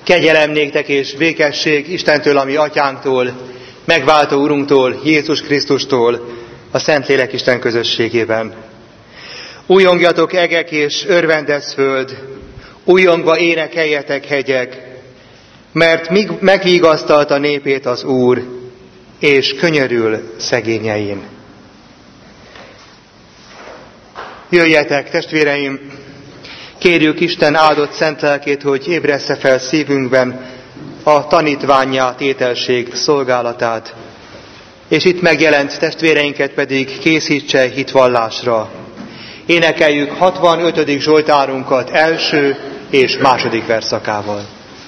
Kegyelem néktek és békesség Istentől, ami atyánktól, megváltó Urunktól, Jézus Krisztustól, a Szentlélek Isten közösségében. Újongjatok egek és örvendez föld, újongva énekeljetek hegyek, mert megvigasztalta népét az Úr, és könyörül szegényein. Jöjjetek, testvéreim, kérjük Isten áldott szent lelkét, hogy ébressze fel szívünkben a tanítvánnyá tételség szolgálatát, és itt megjelent testvéreinket pedig készítse hitvallásra. Énekeljük 65. Zsoltárunkat első és második verszakával.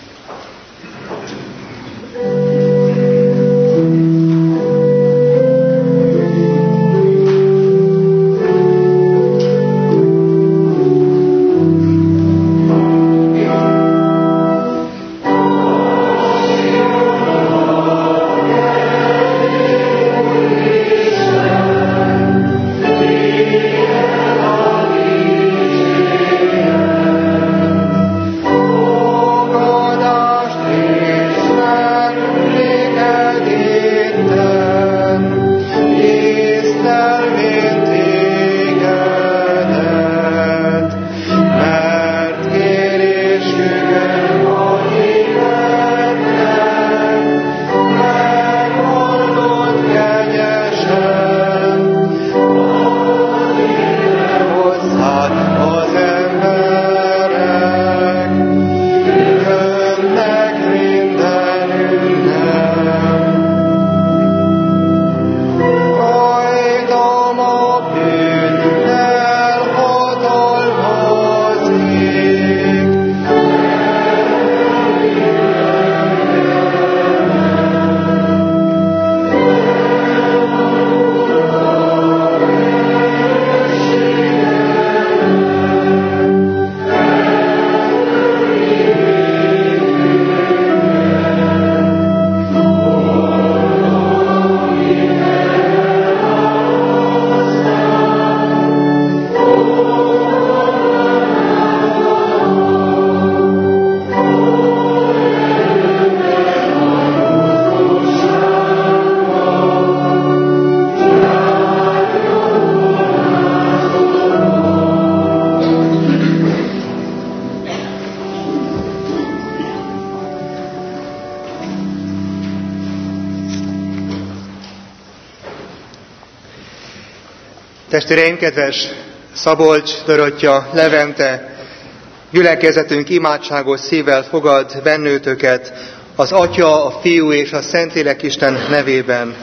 Testvéreim, kedves Szabolcs, Dorottya, Levente, gyülekezetünk imádságos szívvel fogad bennőtöket az Atya, a Fiú és a Szentlélek Isten nevében.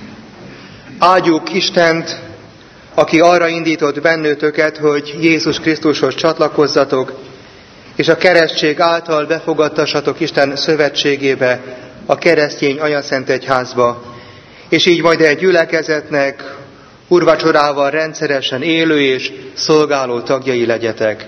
Áldjuk Istent, aki arra indított bennőtöket, hogy Jézus Krisztushoz csatlakozzatok, és a keresztség által befogadtassatok Isten szövetségébe, a keresztény anyaszentegyházba, és így majd egy gyülekezetnek úrvacsorával rendszeresen élő és szolgáló tagjai legyetek.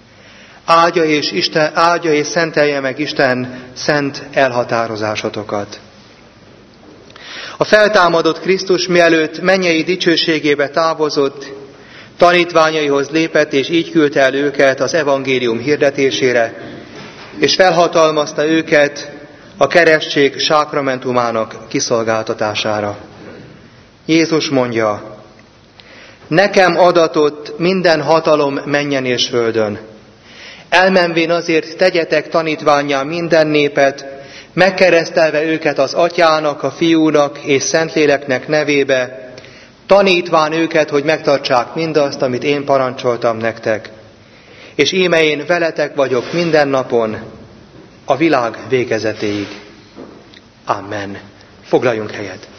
Áldja és szentelje meg Isten szent elhatározásotokat. A feltámadott Krisztus mielőtt mennyei dicsőségébe távozott, tanítványaihoz lépett, és így küldte el őket az evangélium hirdetésére, és felhatalmazta őket a keresztség sákramentumának kiszolgáltatására. Jézus mondja: nekem adatott minden hatalom mennyen és földön. Elmenvén azért tegyetek tanítvánnyá minden népet, megkeresztelve őket az Atyának, a Fiúnak és Szentléleknek nevébe, tanítván őket, hogy megtartsák mindazt, amit én parancsoltam nektek. És íme én veletek vagyok minden napon, a világ végezetéig. Amen. Foglaljunk helyet.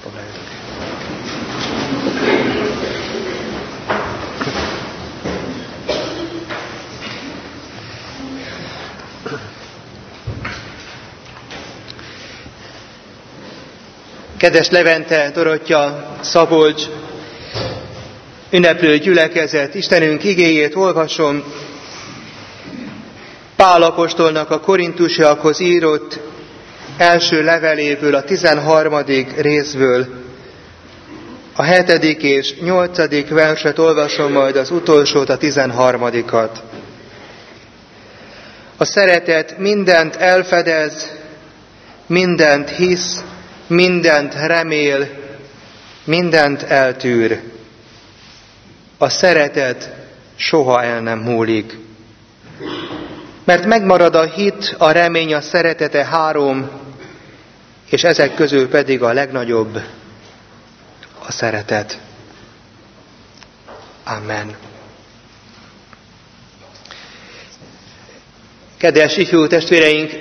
Kedves Levente, Dorottya, Szabolcs, ünneplő gyülekezet, Istenünk igéjét olvasom. Pál apostolnak a korintusiakhoz írott első leveléből, a 13. részből, a 7. és 8. verset olvasom, majd az utolsót, a 13. A szeretet mindent elfedez, mindent hisz, mindent remél, mindent eltűr. A szeretet soha el nem múlik. Mert megmarad a hit, a remény, a szeretete 3, és ezek közül pedig a legnagyobb a szeretet. Amen. Kedves ifjú testvéreink,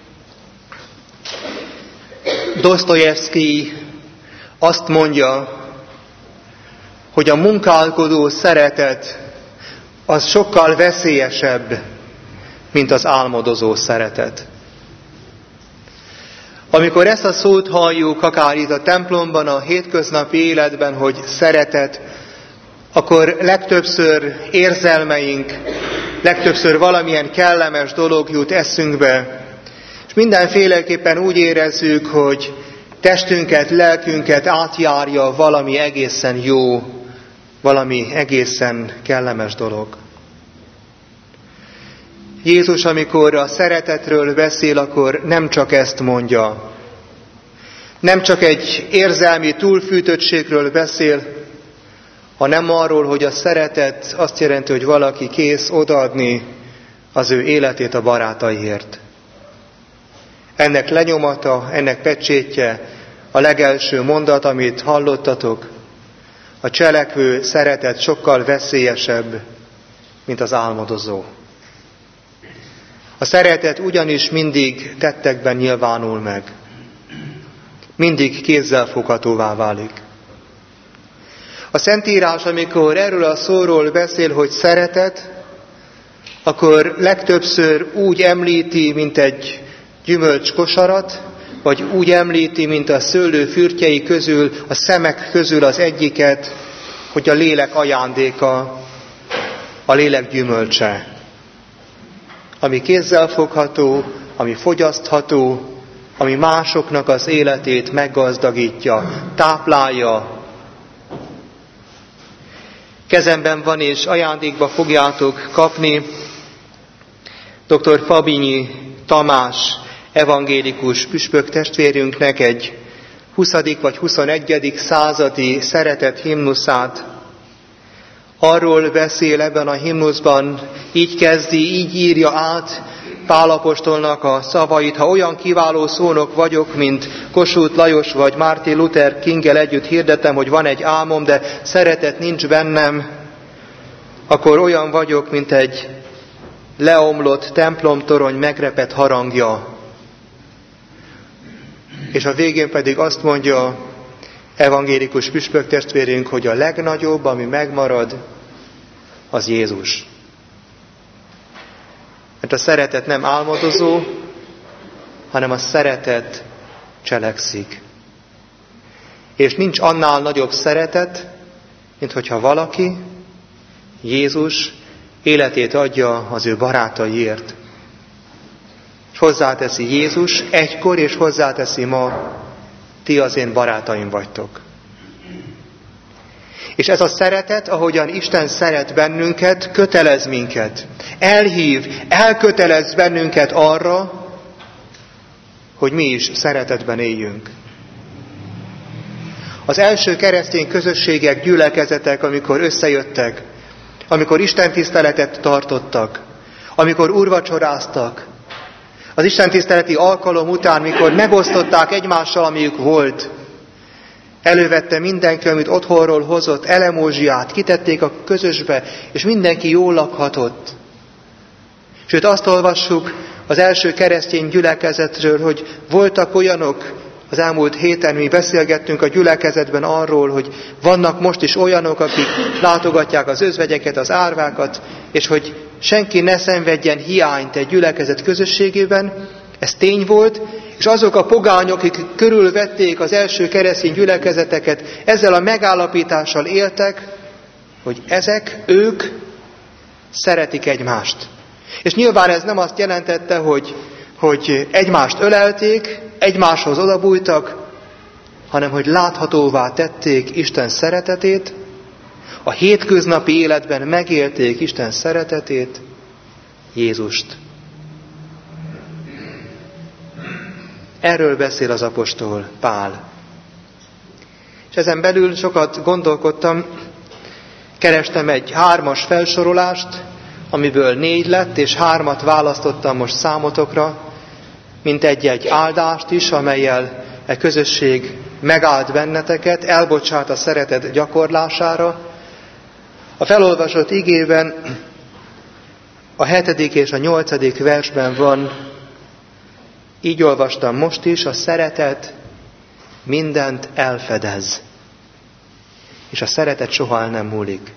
Dosztojevszkij azt mondja, hogy a munkálkodó szeretet az sokkal veszélyesebb, mint az álmodozó szeretet. Amikor ezt a szót halljuk, akár itt a templomban, a hétköznapi életben, hogy szeretet, akkor legtöbbször érzelmeink, legtöbbször valamilyen kellemes dolog jut eszünkbe, és mindenféleképpen úgy érezzük, hogy testünket, lelkünket átjárja valami egészen jó, valami egészen kellemes dolog. Jézus, amikor a szeretetről beszél, akkor nem csak ezt mondja. Nem csak egy érzelmi túlfűtöttségről beszél, hanem arról, hogy a szeretet azt jelenti, hogy valaki kész odaadni az ő életét a barátaiért. Ennek lenyomata, ennek pecsétje a legelső mondat, amit hallottatok. A cselekvő szeretet sokkal veszélyesebb, mint az álmodozó. A szeretet ugyanis mindig tettekben nyilvánul meg. Mindig kézzelfoghatóvá válik. A Szentírás, amikor erről a szóról beszél, hogy szeretet, akkor legtöbbször úgy említi, mint egy gyümölcskosarat, vagy úgy említi, mint a szőlő fürtjei közül, a szemek közül az egyiket, hogy a lélek ajándéka, a lélek gyümölcse. Ami kézzelfogható, ami fogyasztható, ami másoknak az életét meggazdagítja, táplálja. Kezemben van, és ajándékba fogjátok kapni dr. Fabinyi Tamás evangélikus püspök testvérünknek egy 20. vagy 21. századi szeretet himnuszát. Arról beszél ebben a himnuszban, így kezdi, így írja át Pál apostolnak a szavait: ha olyan kiváló szónok vagyok, mint Kossuth Lajos vagy Martin Luther Kinggel együtt hirdetem, hogy van egy álmom, de szeretet nincs bennem, akkor olyan vagyok, mint egy leomlott templomtorony megrepett harangja. És a végén pedig azt mondja evangélikus püspök testvérünk, hogy a legnagyobb, ami megmarad, az Jézus. Mert a szeretet nem álmodozó, hanem a szeretet cselekszik. És nincs annál nagyobb szeretet, mint hogyha valaki, Jézus, életét adja az ő barátaiért. És hozzáteszi Jézus egykor, és hozzáteszi ma: ti az én barátaim vagytok. És ez a szeretet, ahogyan Isten szeret bennünket, kötelez minket. Elhív, elkötelez bennünket arra, hogy mi is szeretetben éljünk. Az első keresztény közösségek, gyülekezetek, amikor összejöttek, amikor istentiszteletet tartottak, amikor úrvacsoráztak, az istentiszteleti alkalom után, mikor megosztották egymással, amiük volt, elővette mindenki, amit otthonról hozott, elemózsiát, kitették a közösbe, és mindenki jól lakhatott. Sőt, azt olvassuk az első keresztény gyülekezetről, hogy voltak olyanok, az elmúlt héten mi beszélgettünk a gyülekezetben arról, hogy vannak most is olyanok, akik látogatják az özvegyeket, az árvákat, és hogy senki ne szenvedjen hiányt egy gyülekezet közösségében. Ez tény volt, és azok a pogányok, akik körülvették az első keresztény gyülekezeteket, ezzel a megállapítással éltek, hogy ők szeretik egymást. És nyilván ez nem azt jelentette, hogy egymást ölelték, egymáshoz odabújtak, hanem hogy láthatóvá tették Isten szeretetét, a hétköznapi életben megélték Isten szeretetét, Jézust. Erről beszél az apostol Pál. És ezen belül sokat gondolkodtam, kerestem egy 3-as felsorolást, amiből 4 lett, és 3-at választottam most számotokra, mint egy áldást is, amellyel a közösség megáld benneteket, elbocsát a szeretet gyakorlására. A felolvasott igében a 7. és a 8. versben van, így olvastam most is, a szeretet mindent elfedez, és a szeretet soha el nem múlik.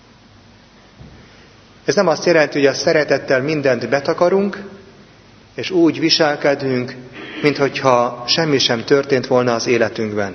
Ez nem azt jelenti, hogy a szeretettel mindent betakarunk, és úgy viselkedünk, minthogyha semmi sem történt volna az életünkben.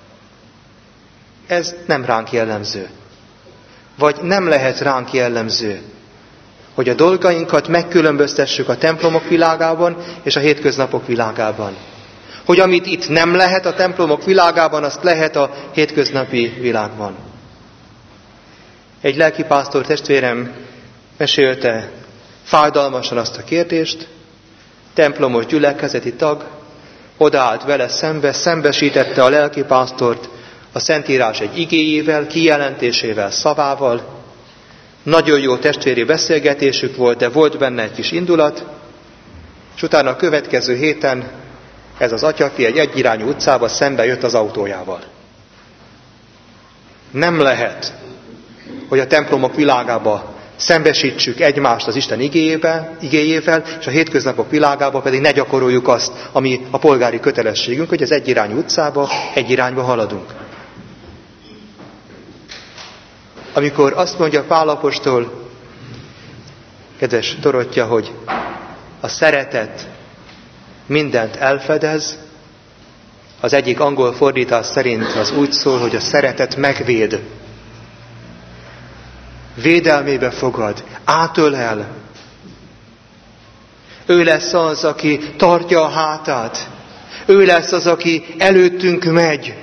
Ez nem ránk jellemző. Vagy nem lehet ránk jellemző, hogy a dolgainkat megkülönböztessük a templomok világában és a hétköznapok világában. Hogy amit itt nem lehet a templomok világában, azt lehet a hétköznapi világban. Egy lelkipásztor testvérem mesélte fájdalmasan azt a kérdést, templomos gyülekezeti tag, odaállt vele szembe, szembesítette a lelkipásztort a Szentírás egy igéjével, kijelentésével, szavával. Nagyon jó testvéri beszélgetésük volt, de volt benne egy kis indulat, és utána a következő héten ez az atyafi egy egyirányú utcába szembe jött az autójával. Nem lehet, hogy a templomok világába szembesítsük egymást az Isten igéjével, és a hétköznapok világába pedig ne gyakoroljuk azt, ami a polgári kötelességünk, hogy az egyirányú utcába, egy irányba haladunk. Amikor azt mondja Pál apostol, kedves Dorottya, hogy a szeretet mindent elfedez, az egyik angol fordítás szerint az úgy szól, hogy a szeretet megvéd. Védelmébe fogad, átölel. Ő lesz az, aki tartja a hátát. Ő lesz az, aki előttünk megy.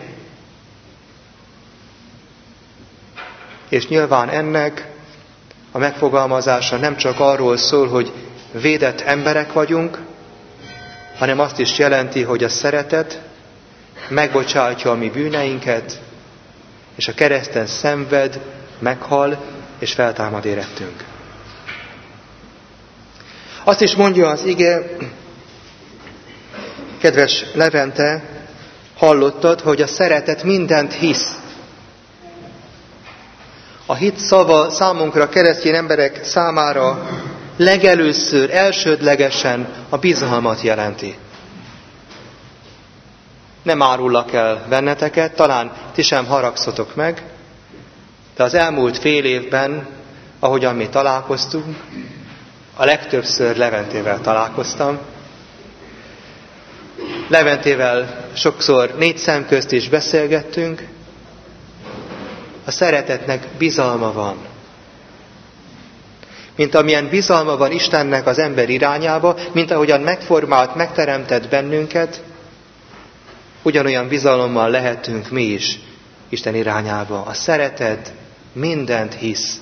És nyilván ennek a megfogalmazása nem csak arról szól, hogy védett emberek vagyunk, hanem azt is jelenti, hogy a szeretet megbocsátja a mi bűneinket, és a kereszten szenved, meghal, és feltámad érettünk. Azt is mondja az ige, kedves Levente, hallottad, hogy a szeretet mindent hisz. A hit szava számunkra, keresztény emberek számára legelőször, elsődlegesen a bizalmat jelenti. Nem árullak el benneteket, talán ti sem haragszotok meg, de az elmúlt fél évben, ahogyan mi találkoztunk, a legtöbbször Leventével találkoztam. Leventével sokszor 4 szem közt is beszélgettünk. A szeretetnek bizalma van. Mint amilyen bizalma van Istennek az ember irányába, mint ahogyan megformált, megteremtett bennünket, ugyanolyan bizalommal lehetünk mi is Isten irányába. A szeretet mindent hisz.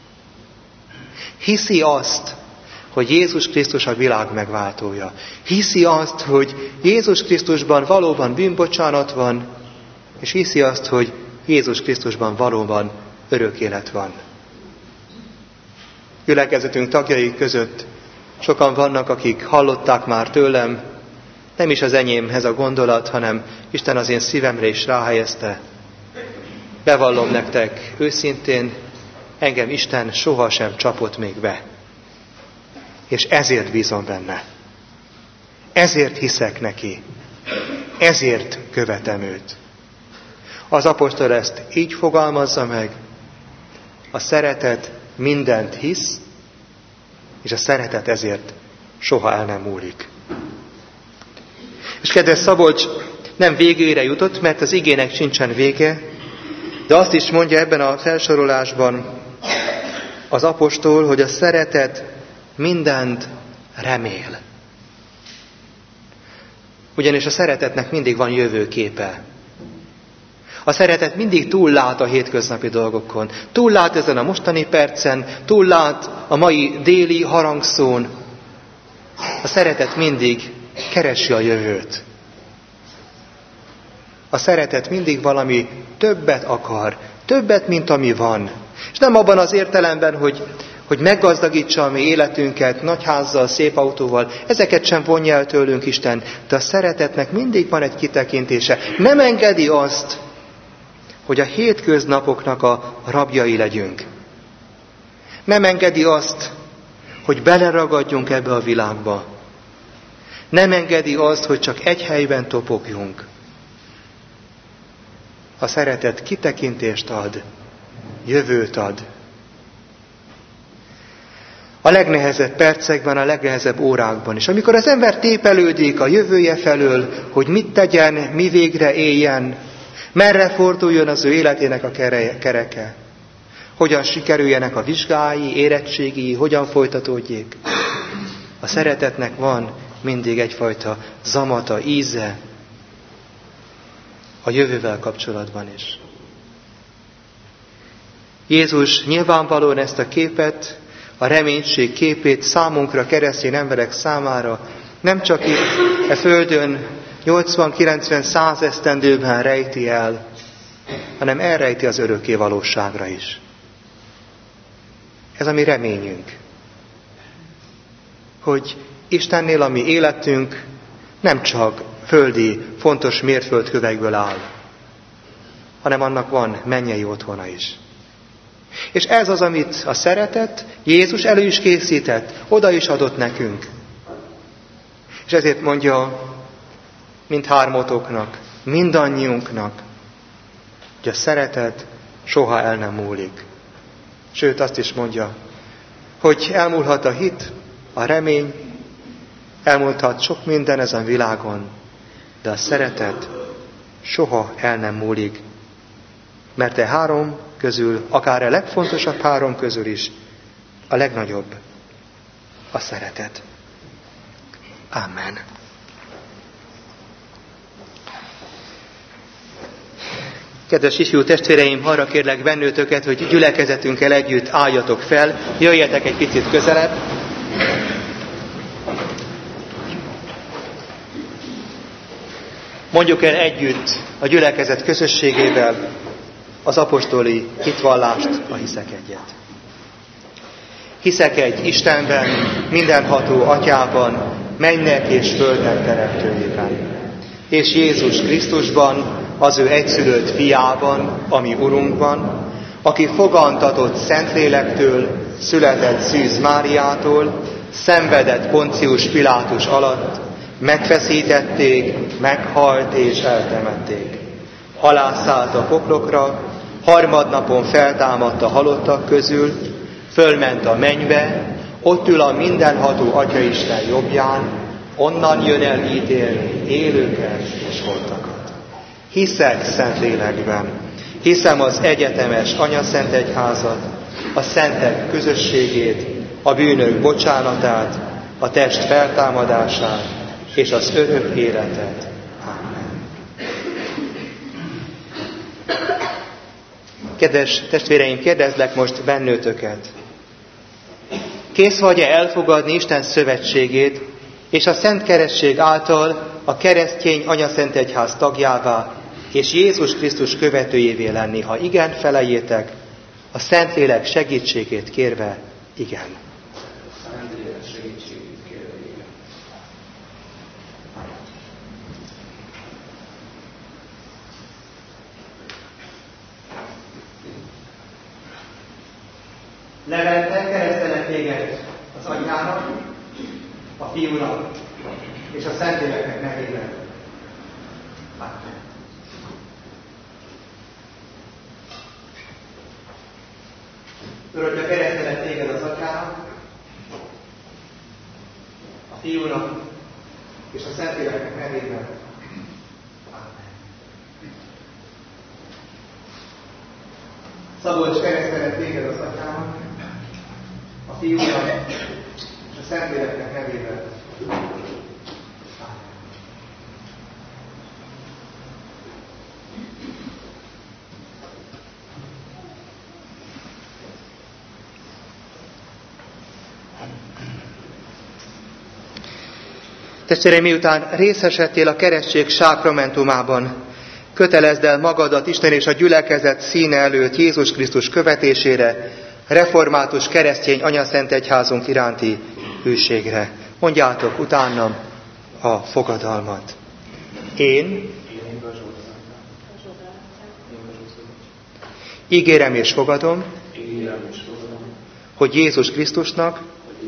Hiszi azt, hogy Jézus Krisztus a világ megváltója. Hiszi azt, hogy Jézus Krisztusban valóban bűnbocsánat van, és hiszi azt, hogy Jézus Krisztusban valóban örök élet van. Gyülekezetünk tagjai között sokan vannak, akik hallották már tőlem, nem is az enyémhez a gondolat, hanem Isten az én szívemre is ráhelyezte. Bevallom nektek őszintén, engem Isten sohasem csapott még be. És ezért bízom benne. Ezért hiszek neki. Ezért követem őt. Az apostol ezt így fogalmazza meg. A szeretet mindent hisz, és a szeretet ezért soha el nem múlik. És kedves Szabolcs nem végére jutott, mert az igének sincsen vége, de azt is mondja ebben a felsorolásban az apostol, hogy a szeretet mindent remél. Ugyanis a szeretetnek mindig van jövőképe. A szeretet mindig túllát a hétköznapi dolgokon. Túllát ezen a mostani percen, túllát a mai déli harangszón. A szeretet mindig keresi a jövőt. A szeretet mindig valami többet akar, többet, mint ami van. És nem abban az értelemben, hogy meggazdagítsa a mi életünket nagy házzal, szép autóval, ezeket sem vonja el tőlünk Isten, de a szeretetnek mindig van egy kitekintése. Nem engedi azt, hogy a hétköznapoknak a rabjai legyünk. Nem engedi azt, hogy beleragadjunk ebbe a világba. Nem engedi azt, hogy csak egy helyben topogjunk. A szeretet kitekintést ad, jövőt ad. A legnehezebb percekben, a legnehezebb órákban is. Amikor az ember tépelődik a jövője felől, hogy mit tegyen, mi végre éljen, merre forduljon az ő életének a kereke, hogyan sikerüljenek a vizsgái, érettségi, hogyan folytatódjék. A szeretetnek van mindig egyfajta zamata, íze a jövővel kapcsolatban is. Jézus nyilvánvalóan ezt a képet, a reménység képét számunkra, keresztény emberek számára nem csak itt e földön 80-90-100 esztendőben rejti el, hanem elrejti az örökké valóságra is. Ez a mi reményünk, hogy Istennél a mi életünk nem csak földi, fontos mérföldkövekből áll, hanem annak van mennyei otthona is. És ez az, amit a szeretet Jézus elő is készített, oda is adott nekünk. És ezért mondja mindhármatoknak, mindannyiunknak, hogy a szeretet soha el nem múlik. Sőt, azt is mondja, hogy elmúlhat a hit, a remény, elmúlhat sok minden ezen világon, de a szeretet soha el nem múlik. Mert három közül, akár a legfontosabb három közül is, a legnagyobb a szeretet. Amen. Kedves ifjú testvéreim, arra kérlek bennőtöket, hogy gyülekezetünkkel együtt álljatok fel, jöjjetek egy picit közelebb. Mondjuk el együtt a gyülekezet közösségével az apostoli hitvallást, a hiszek egyet. Hiszek egy Istenben, mindenható Atyában, mennek és földnek teremtőjében, és Jézus Krisztusban, az ő egyszülött fiában, ami Urunkban, aki fogantatott Szentlélektől, született Szűz Máriától, szenvedett Poncius Pilátus alatt, megfeszítették, meghalt és eltemették. Alászállt a poklokra, harmadnapon feltámadt a halottak közül, fölment a mennybe, ott ül a mindenható Atyaisten jobbján, onnan jön el ítélni élőket és holtakat. Hiszek Szentlélekben, hiszem az egyetemes Anyaszent Egyházat, a szentek közösségét, a bűnök bocsánatát, a test feltámadását és az örök életet. Amen. Kedves testvéreim, kérdezlek most bennőtöket. Kész vagy-e elfogadni Isten szövetségét, és a Szent Keresztség által a keresztény Anyaszent Egyház tagjává, és Jézus Krisztus követőjévé lenni? Ha igen, felejétek, a Szentlélek segítségét kérve, igen. Levente, keresztelek téged az Atyának, a Fiúnak és a Szentléleknek nevében. Amen. Uram, keresztelek téged az Atyának, a Fiúnak és a Szentléleknek nevében. Amen. Szabolcs, keresztelek téged az Atyának, a Fiúnak és a Szentléleknek nevében. Testvéreim, miután részesedtél a keresztség sákramentumában, kötelezd el magadat Isten és a gyülekezet színe előtt Jézus Krisztus követésére, református keresztény anyaszent egyházunk iránti hűségre. Mondjátok utánam a fogadalmat. Én ígérem és fogadom, hogy Jézus Krisztusnak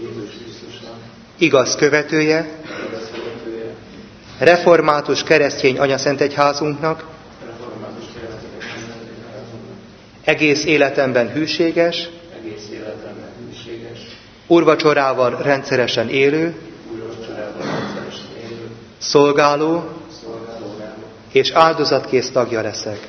igaz követője, református keresztény anyaszent egyházunknak egész életemben hűséges, úrvacsorával rendszeresen élő, szolgáló és áldozatkész tagja leszek.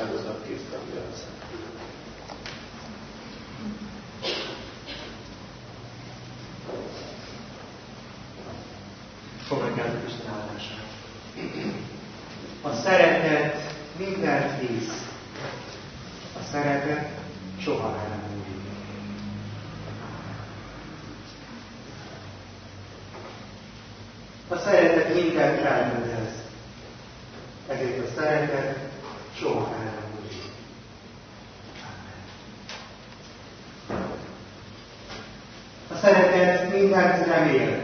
Fogadjátok Isten áldását. A szeretet mindent visz. A szeretet soha nem múlik. A szeretet mindent elmondez. Ezért a szeretet soha nem múlik. A szeretet mindent remél.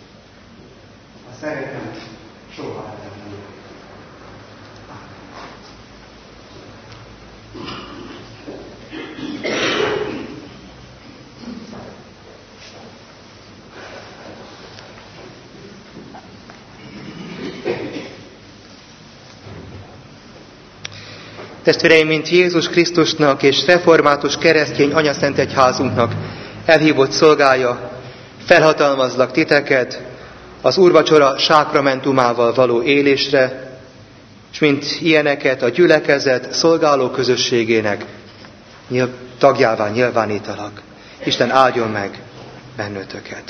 A szeretet soha nem múlik. Testvéreim, mint Jézus Krisztusnak és református keresztény anyaszent egyházunknak elhívott szolgája, felhatalmazlak titeket az úrvacsora sákramentumával való élésre, és mint ilyeneket a gyülekezet szolgáló közösségének tagjává nyilvánítalak. Isten áldjon meg bennőtöket.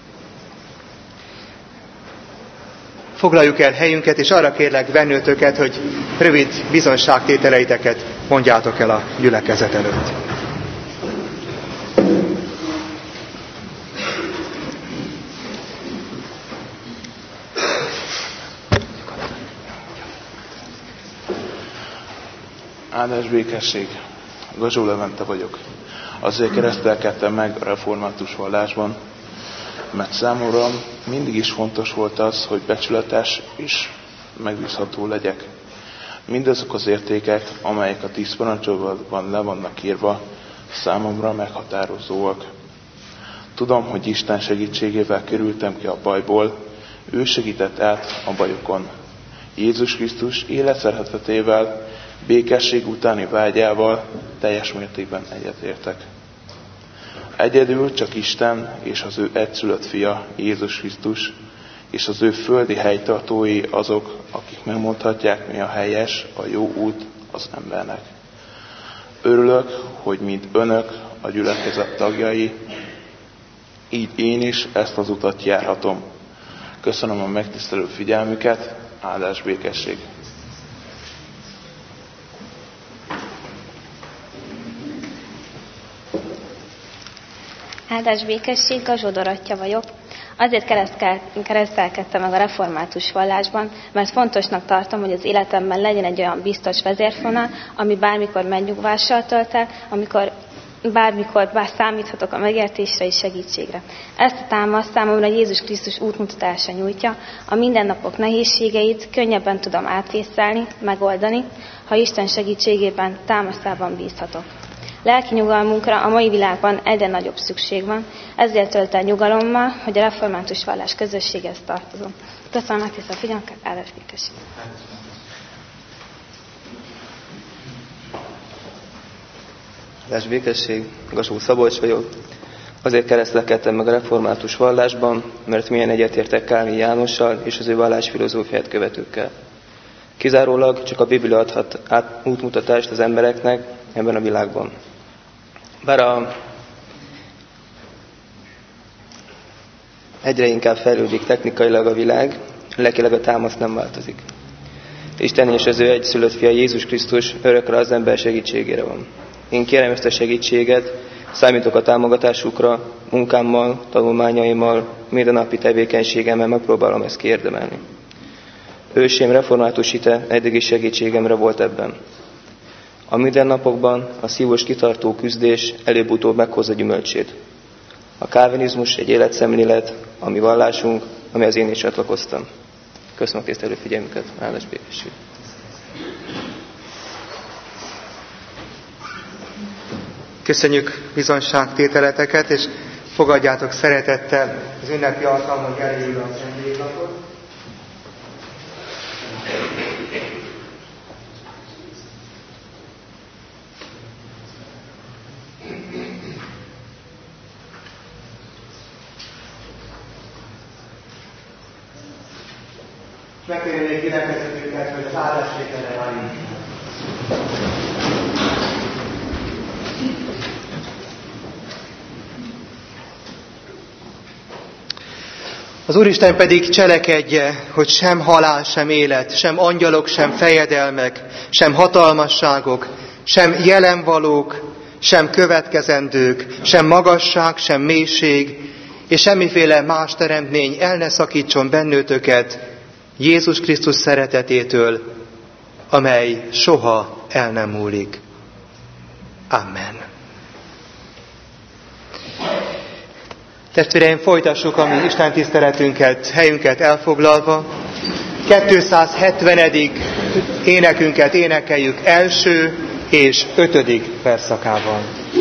Foglaljuk el helyünket, és arra kérlek bennőtöket, hogy rövid bizonyságtételeiteket mondjátok el a gyülekezet előtt. Áldás békesség, Gazsó Levente vagyok. Azért keresztelkedtem meg a református vallásban, mert számomra mindig is fontos volt az, hogy becsületes és megbízható legyek. Mindazok az értékek, amelyek a 10 parancsokban le vannak írva, számomra meghatározóak. Tudom, hogy Isten segítségével kerültem ki a bajból, ő segített át a bajokon. Jézus Krisztus életszeretetével, békesség utáni vágyával teljes mértékben egyetértek. Egyedül csak Isten és az ő egyszülött fia, Jézus Krisztus, és az ő földi helytartói azok, akik megmondhatják, mi a helyes, a jó út az embernek. Örülök, hogy mint önök, a gyülekezet tagjai, így én is ezt az utat járhatom. Köszönöm a megtisztelő figyelmüket, áldás békesség! Áldás békesség, Gazsó Dorottya vagyok. Azért keresztelkedtem meg a református vallásban, mert fontosnak tartom, hogy az életemben legyen egy olyan biztos vezérfonal, ami bármikor megnyugvással tölt el, bármikor számíthatok a megértésre és segítségre. Ezt a támaszt számomra Jézus Krisztus útmutatása nyújtja, a mindennapok nehézségeit könnyebben tudom átvészelni, megoldani, ha Isten segítségében, támaszában bízhatok. Lelki nyugalmunkra a mai világban egyre nagyobb szükség van, ezért tölt el nyugalommal, hogy a református vallás közösséghez tartozom. Köszönöm a figyelmüket, áldás békesség! Áldás békesség, Gazsó Szabolcs vagyok. Azért keresztelkedtem meg a református vallásban, mert milyen egyetértek Kálvin Jánossal és az ő vallásfilozófiát követőkkel. Kizárólag csak a Biblia adhat útmutatást az embereknek ebben a világban. Bár egyre inkább fejlődik technikailag a világ, lelkileg a támasz nem változik. Isten és az ő egyszülött fia Jézus Krisztus örökre az ember segítségére van. Én kérem ezt a segítséget, számítok a támogatásukra, munkámmal, tanulmányaimmal, mindennapi tevékenységemmel megpróbálom ezt kiérdemelni. Ősém református hite eddigi segítségemre volt ebben. A mindennapokban a szívós kitartó küzdés előbb-utóbb meghozza gyümölcsét. A kálvinizmus egy életszemlélet, a mi vallásunk, amihez én is csatlakoztam. Köszönöm a tisztelő figyelmüket, áldás békesség. Köszönjük bizonyságtételeteket, és fogadjátok szeretettel az ünnepi alkalmon elérő a szentélylatot. Megkérnék gyülekezetünket, hogy az áldásvételre váljunk. Az Úristen pedig cselekedje, hogy sem halál, sem élet, sem angyalok, sem fejedelmek, sem hatalmasságok, sem jelenvalók, sem következendők, sem magasság, sem mélység, és semmiféle más teremtmény el ne szakítson bennőtöket Jézus Krisztus szeretetétől, amely soha el nem múlik. Amen. Testvéreim, folytassuk a mi Isten tiszteletünket, helyünket elfoglalva. 270. énekünket énekeljük első és 5. versszakával.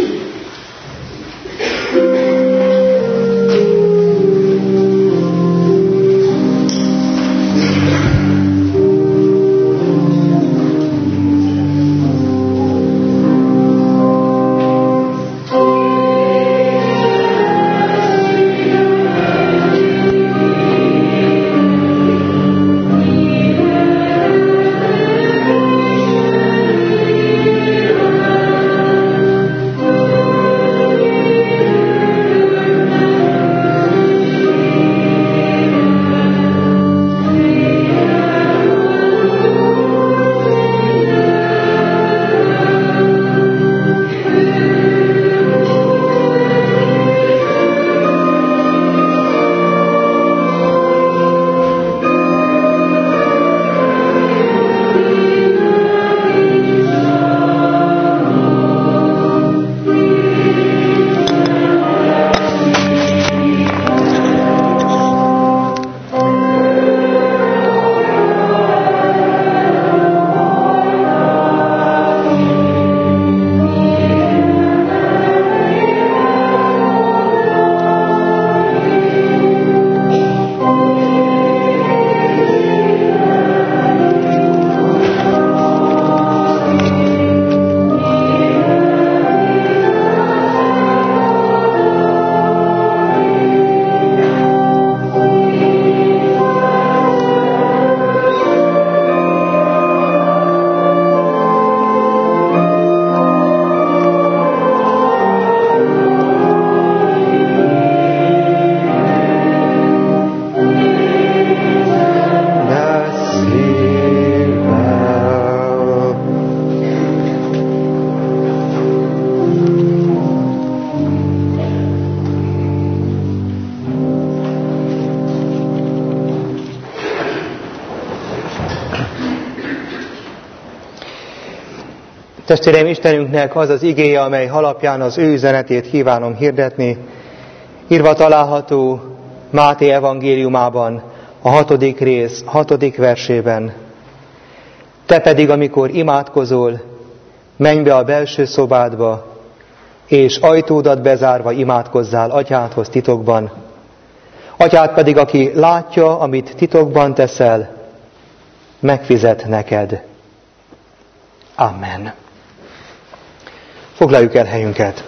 Testvéreim, Istenünknek az az igéje, amely alapján az ő üzenetét kívánom hirdetni, írva található Máté evangéliumában, a 6. rész, 6. versében. Te pedig, amikor imádkozol, menj be a belső szobádba, és ajtódat bezárva imádkozzál atyádhoz titokban. Atyád pedig, aki látja, amit titokban teszel, megfizet neked. Amen. Foglaljuk el helyünket.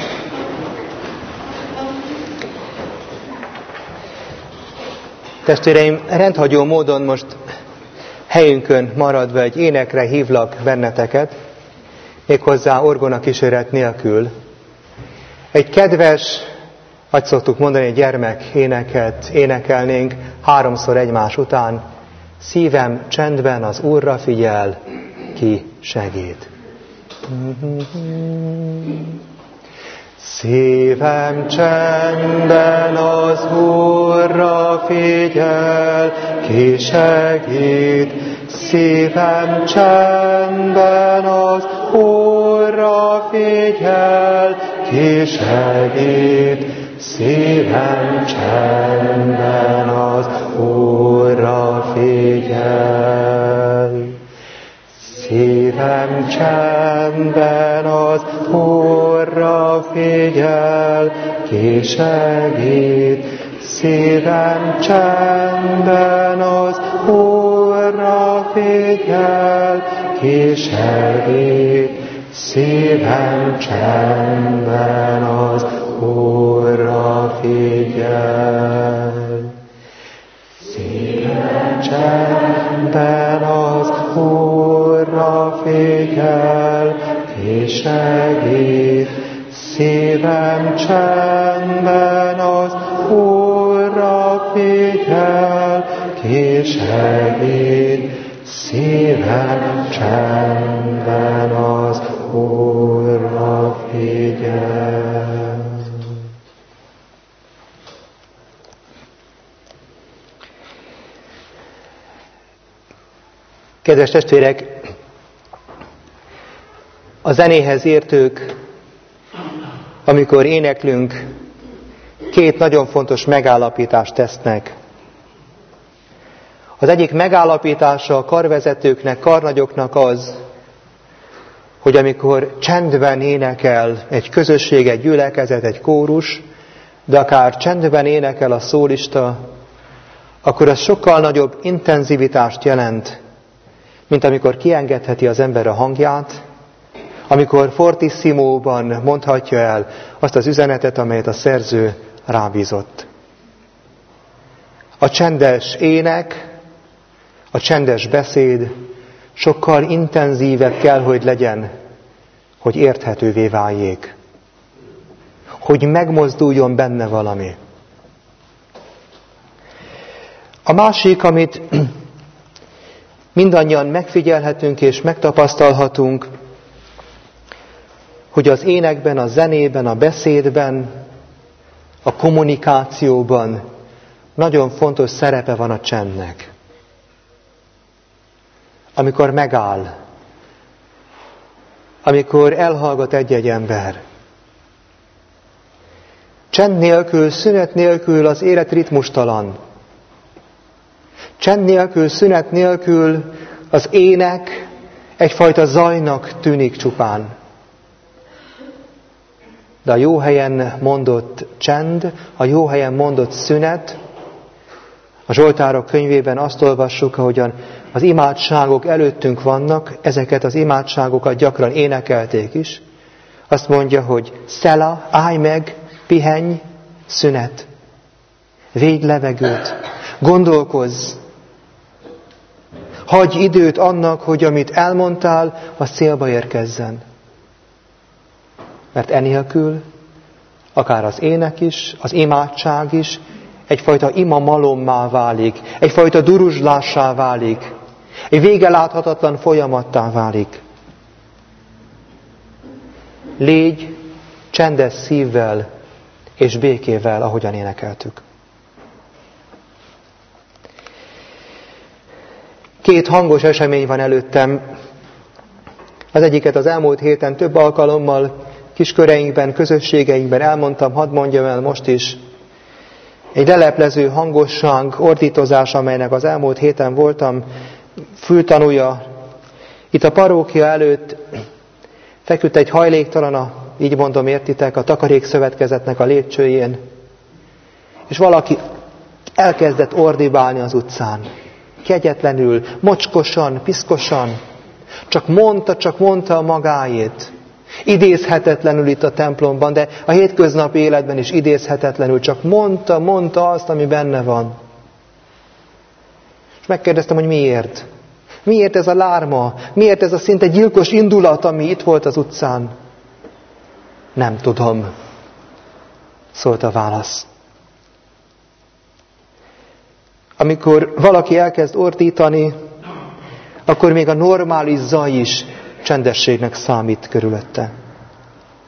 Testvéreim, rendhagyó módon most helyünkön maradva egy énekre hívlak benneteket, méghozzá orgona kíséret nélkül. Egy kedves, ahogy szoktuk mondani, egy gyermek éneket énekelnénk 3-szor egymás után. Szívem csendben az Úrra figyel, ki segít. Szívem csendben az Úrra figyel, ki segít, szívem csendben az Úrra figyel, ki segít, szívem csendben az Úrra figyel. Szívem csendben az Úrra figyel, ki segít, szívem csendben az Úrra figyel, ki segít, szívem csendben az Úrra figyel. Szívem csendben az Úrra figyel, ki segít, szívem csendben az Úrra figyel, ki segít, szívem csendben az Úrra figyel. Kedves testvérek, a zenéhez értők, amikor éneklünk, két nagyon fontos megállapítást tesznek. Az egyik megállapítása a karvezetőknek, karnagyoknak az, hogy amikor csendben énekel egy közösség, egy gyülekezet, egy kórus, de akár csendben énekel a szólista, akkor az sokkal nagyobb intenzivitást jelent, mint amikor kiengedheti az ember a hangját, amikor fortissimóban mondhatja el azt az üzenetet, amelyet a szerző rábízott. A csendes ének, a csendes beszéd sokkal intenzívebb kell, hogy legyen, hogy érthetővé váljék. Hogy megmozduljon benne valami. A másik, amit mindannyian megfigyelhetünk és megtapasztalhatunk, hogy az énekben, a zenében, a beszédben, a kommunikációban nagyon fontos szerepe van a csendnek. Amikor megáll, amikor elhallgat egy-egy ember. Csend nélkül, szünet nélkül az élet ritmustalan. Csend nélkül, szünet nélkül az ének egyfajta zajnak tűnik csupán. De a jó helyen mondott csend, a jó helyen mondott szünet, a Zsoltárok könyvében azt olvassuk, ahogyan az imádságok előttünk vannak, ezeket az imádságokat gyakran énekelték is. Azt mondja, hogy szela, állj meg, pihenj, szünet. Védj levegőt, gondolkozz. Hagyj időt annak, hogy amit elmondtál, az célba érkezzen. Mert enélkül akár az ének is, az imádság is egyfajta imamalommá válik, egyfajta duruzslássá válik, egy vége láthatatlan folyamattá válik. Légy csendes szívvel és békével, ahogyan énekeltük. Két hangos esemény van előttem. Az egyiket az elmúlt héten több alkalommal kisköreinkben, közösségeinkben elmondtam, hadd mondjam el most is. Egy leleplező hangosság, ordítozás, amelynek az elmúlt héten voltam fültanúja. Itt a parókia előtt feküdt egy hajléktalan, így mondom, értitek, a takarékszövetkezetnek a lépcsőjén. És valaki elkezdett ordibálni az utcán. Kegyetlenül, mocskosan, piszkosan. Csak mondta a magáét. Idézhetetlenül itt a templomban, de a hétköznapi életben is idézhetetlenül. Csak mondta azt, ami benne van. És megkérdeztem, hogy miért? Miért ez a lárma? Miért ez a szinte gyilkos indulat, ami itt volt az utcán? Nem tudom, szólt a válasz. Amikor valaki elkezd ordítani, akkor még a normális zaj is csendességnek számít körülötte.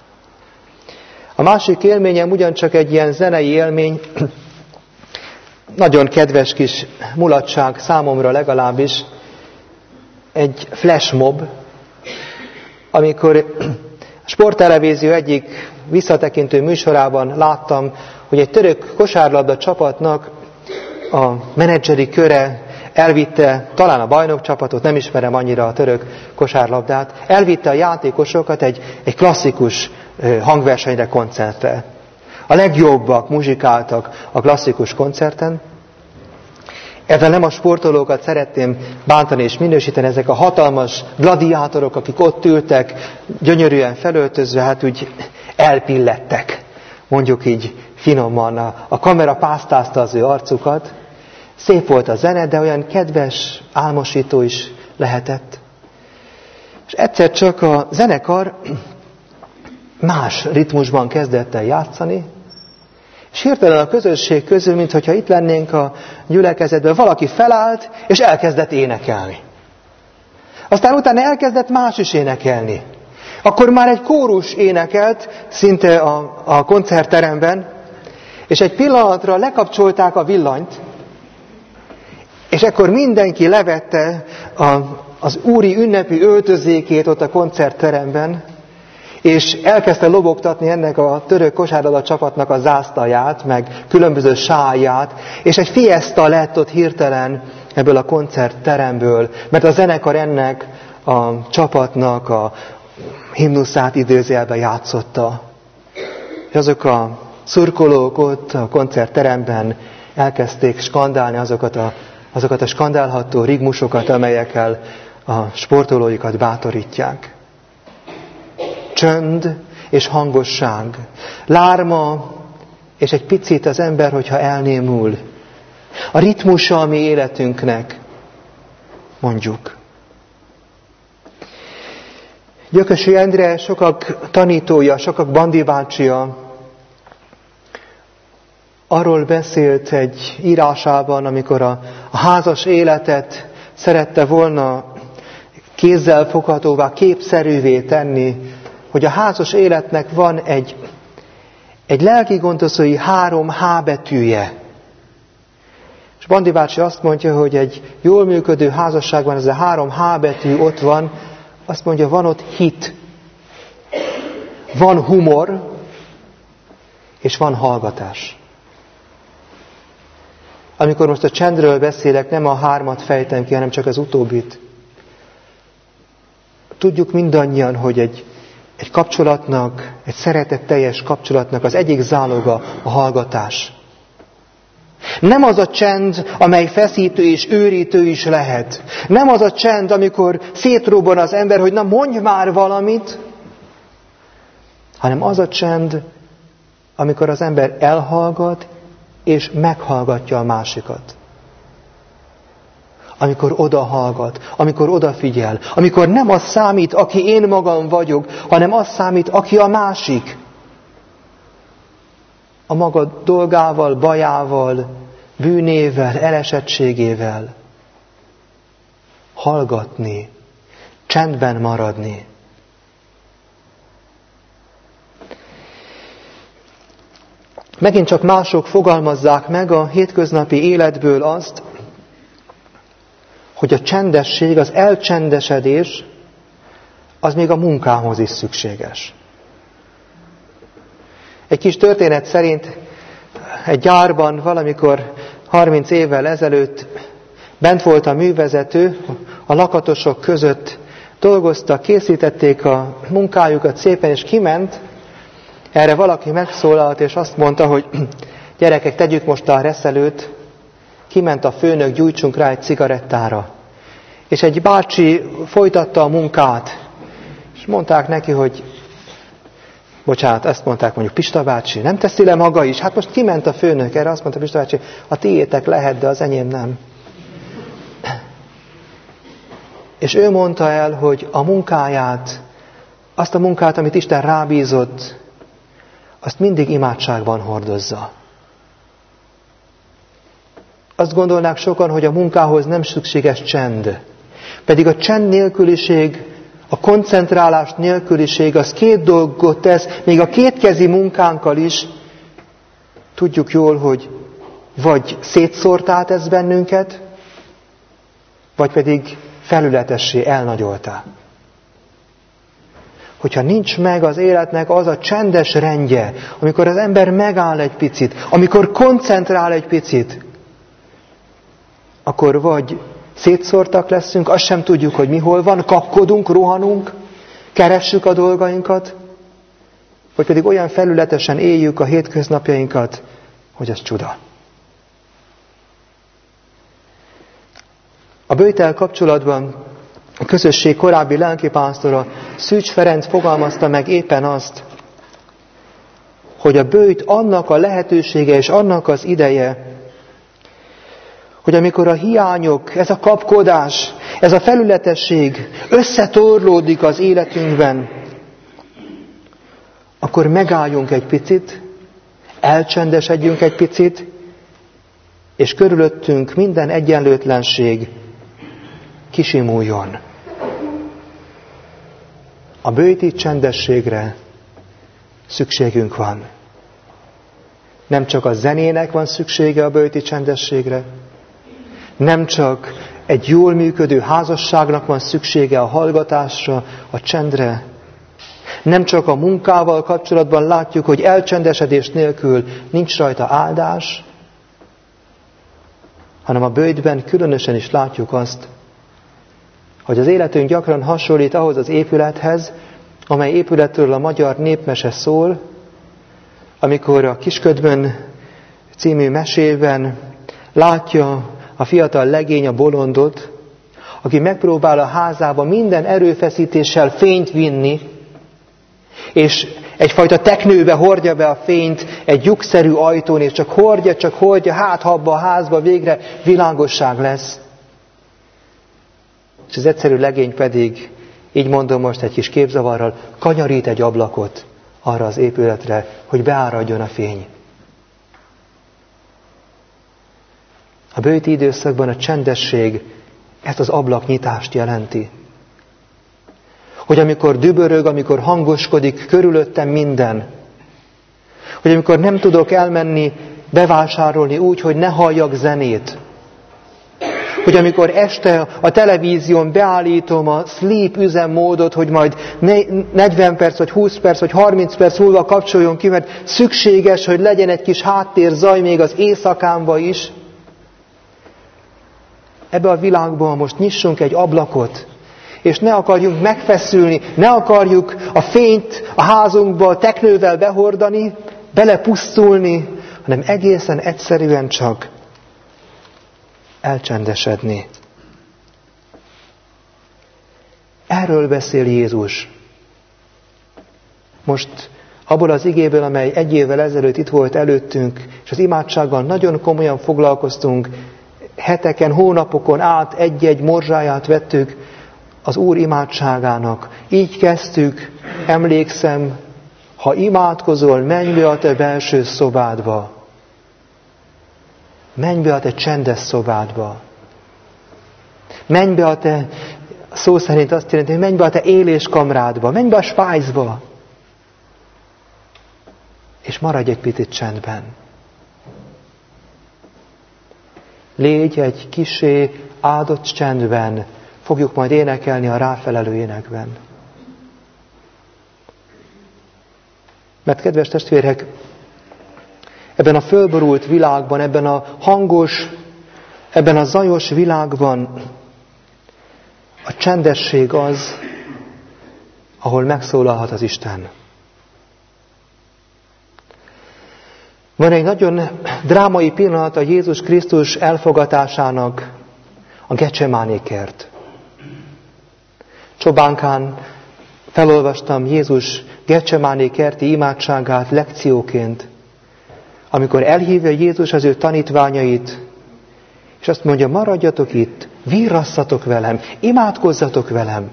A másik élményem ugyancsak egy ilyen zenei élmény. nagyon kedves kis mulatság számomra legalábbis, egy flashmob, amikor a sporttelevízió egyik visszatekintő műsorában láttam, hogy egy török kosárlabda csapatnak a menedzseri köre elvitte, talán a bajnokcsapatot, nem ismerem annyira a török kosárlabdát, elvitte a játékosokat egy klasszikus hangversenyre, koncertre. A legjobbak muzsikáltak a klasszikus koncerten. Ezzel nem a sportolókat szeretném bántani és minősíteni, ezek a hatalmas gladiátorok, akik ott ültek, gyönyörűen felöltözve, hát úgy elpillettek, mondjuk így finoman. A kamera pásztázta az ő arcukat. Szép volt a zene, de olyan kedves, álmosító is lehetett. És egyszer csak a zenekar más ritmusban kezdett el játszani, és hirtelen a közösség közül, mintha itt lennénk a gyülekezetben, valaki felállt, és elkezdett énekelni. Aztán utána elkezdett más is énekelni. Akkor már egy kórus énekelt, szinte a koncertteremben, és egy pillanatra lekapcsolták a villanyt, és akkor mindenki levette az úri ünnepi öltözékét ott a koncertteremben, és elkezdte lobogtatni ennek a török kosárlabda csapatnak a zászlaját, meg különböző sálját, és egy fiesta lett ott hirtelen ebből a koncertteremből, mert a zenekar ennek a csapatnak a himnuszát idézőjelben játszotta. És azok a szurkolók ott a koncertteremben elkezdték skandálni azokat a skandálható rigmusokat, amelyekkel a sportolóikat bátorítják. Csönd és hangosság, lárma, és egy picit az ember, hogyha elnémul. A ritmusa a mi életünknek, mondjuk. Gyökösi Endre sokak tanítója, sokak Bandi bácsia arról beszélt egy írásában, amikor a házas életet szerette volna kézzel foghatóvá, képszerűvé tenni, hogy a házas életnek van egy lelki gondozói 3 H betűje. És Bandi bácsi azt mondja, hogy egy jól működő házasságban ez a 3 H betű ott van, azt mondja, van ott hit, van humor, és van hallgatás. Amikor most a csendről beszélek, nem a 3-at fejtem ki, hanem csak az utóbbit. Tudjuk mindannyian, hogy egy kapcsolatnak, egy szeretetteljes kapcsolatnak az egyik záloga a hallgatás. Nem az a csend, amely feszítő és őrítő is lehet. Nem az a csend, amikor szétrobban az ember, hogy na mondj már valamit, hanem az a csend, amikor az ember elhallgat és meghallgatja a másikat. Amikor odahallgat, amikor odafigyel, amikor nem az számít, aki én magam vagyok, hanem az számít, aki a másik. A maga dolgával, bajával, bűnével, elesettségével. Hallgatni, csendben maradni. Megint csak mások fogalmazzák meg a hétköznapi életből azt, hogy a csendesség, az elcsendesedés, az még a munkához is szükséges. Egy kis történet szerint egy gyárban valamikor 30 évvel ezelőtt bent volt a művezető, a lakatosok között dolgoztak, készítették a munkájukat szépen, és kiment. Erre valaki megszólalt, és azt mondta, hogy gyerekek, tegyük most a reszelőt. Kiment a főnök, gyújtsunk rá egy cigarettára. És egy bácsi folytatta a munkát, és mondták neki, hogy bocsánat, ezt mondták mondjuk, Pista bácsi, nem teszi le maga is? Hát most kiment a főnök, erre azt mondta Pista bácsi, a tiétek lehet, de az enyém nem. És ő mondta el, hogy a munkáját, azt a munkát, amit Isten rábízott, azt mindig imádságban hordozza. Azt gondolnák sokan, hogy a munkához nem szükséges csend. Pedig a csend nélküliség, a koncentrálás nélküliség, az 2 dolgot tesz, még a kétkezi munkánkkal is. Tudjuk jól, hogy vagy szétszórtá tesz bennünket, vagy pedig felületessé, elnagyoltá. Hogyha nincs meg az életnek az a csendes rendje, amikor az ember megáll egy picit, amikor koncentrál egy picit, akkor vagy szétszórtak leszünk, azt sem tudjuk, hogy mi hol van, kapkodunk, rohanunk, keressük a dolgainkat, vagy pedig olyan felületesen éljük a hétköznapjainkat, hogy ez csuda. A böjttel kapcsolatban a közösség korábbi lelkipásztora, Szűcs Ferenc fogalmazta meg éppen azt, hogy a böjt annak a lehetősége és annak az ideje, hogy amikor a hiányok, ez a kapkodás, ez a felületesség összetorlódik az életünkben, akkor megálljunk egy picit, elcsendesedjünk egy picit, és körülöttünk minden egyenlőtlenség kisimuljon. A böjti csendességre szükségünk van. Nem csak a zenének van szüksége a böjti csendességre, nem csak egy jól működő házasságnak van szüksége a hallgatásra, a csendre, nem csak a munkával kapcsolatban látjuk, hogy elcsendesedés nélkül nincs rajta áldás, hanem a böjtben különösen is látjuk azt, hogy az életünk gyakran hasonlít ahhoz az épülethez, amely épületről a magyar népmese szól, amikor a Kisködmön című mesében látja a fiatal legény a bolondot, aki megpróbál a házába minden erőfeszítéssel fényt vinni, és egyfajta teknőbe hordja be a fényt egy lyukszerű ajtón, és csak hordja, hát ha abba a házba végre világosság lesz. És az egyszerű legény pedig, így mondom most egy kis képzavarral, kanyarít egy ablakot arra az épületre, hogy beáradjon a fény. A böjti időszakban a csendesség ezt az ablaknyitást jelenti. Hogy amikor dübörög, amikor hangoskodik körülöttem minden, hogy amikor nem tudok elmenni, bevásárolni úgy, hogy ne halljak zenét, hogy amikor este a televízión beállítom a sleep üzemmódot, hogy majd 40 perc, vagy 20 perc, vagy 30 perc múlva kapcsoljon ki, mert szükséges, hogy legyen egy kis háttérzaj még az éjszakámba is. Ebbe a világban most nyissunk egy ablakot, és ne akarjunk megfeszülni, ne akarjuk a fényt a házunkba teknővel behordani, belepusztulni, hanem egészen egyszerűen csak elcsendesedni. Erről beszél Jézus. Most abból az igéből, amely 1 évvel ezelőtt itt volt előttünk, és az imádsággal nagyon komolyan foglalkoztunk, heteken, hónapokon át egy-egy morzsáját vettük az Úr imádságának. Így kezdtük, emlékszem, ha imádkozol, menj be a te belső szobádba. Menj be a te csendes szobádba. Menj be a te, szó szerint azt jelenti, hogy menj be a te éléskamrádba, menj be a spájzba. És maradj egy picit csendben. Légy egy kissé áldott csendben, fogjuk majd énekelni a ráfelelő énekben. Mert kedves testvérek, ebben a fölborult világban, ebben a hangos, ebben a zajos világban a csendesség az, ahol megszólalhat az Isten. Van egy nagyon drámai pillanat a Jézus Krisztus elfogatásának, a Gecsemáné kert. Csobánkán felolvastam Jézus Gecsemáné kerti imádságát lekcióként, amikor elhívja Jézus az ő tanítványait, és azt mondja, maradjatok itt, virrasszatok velem, imádkozzatok velem.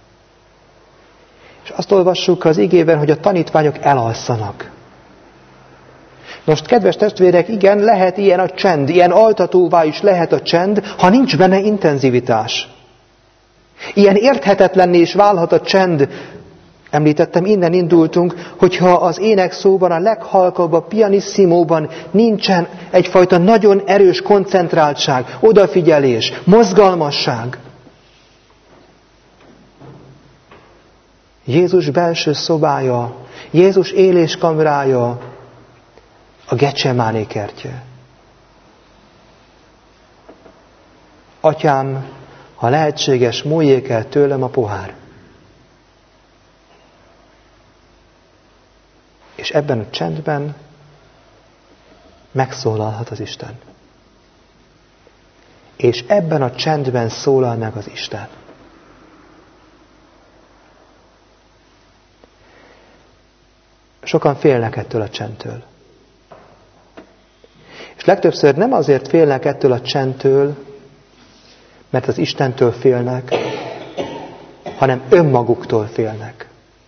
És azt olvassuk az igében, hogy a tanítványok elalszanak. Most, kedves testvérek, igen, lehet ilyen a csend, ilyen altatóvá is lehet a csend, ha nincs benne intenzivitás. Ilyen érthetetlenné is válhat a csend, Említettem, innen indultunk, hogyha az énekszóban, a leghalkabb, a pianissimóban nincsen egyfajta nagyon erős koncentráltság, odafigyelés, mozgalmasság. Jézus belső szobája, Jézus éléskamrája a Getsemáné kertje. Atyám, ha lehetséges, múljék el tőlem a pohár. És ebben a csendben megszólalhat az Isten. És ebben a csendben szólal meg az Isten. Sokan félnek ettől a csendtől. És legtöbbször nem azért félnek ettől a csendtől, mert az Istentől félnek, hanem önmaguktól félnek.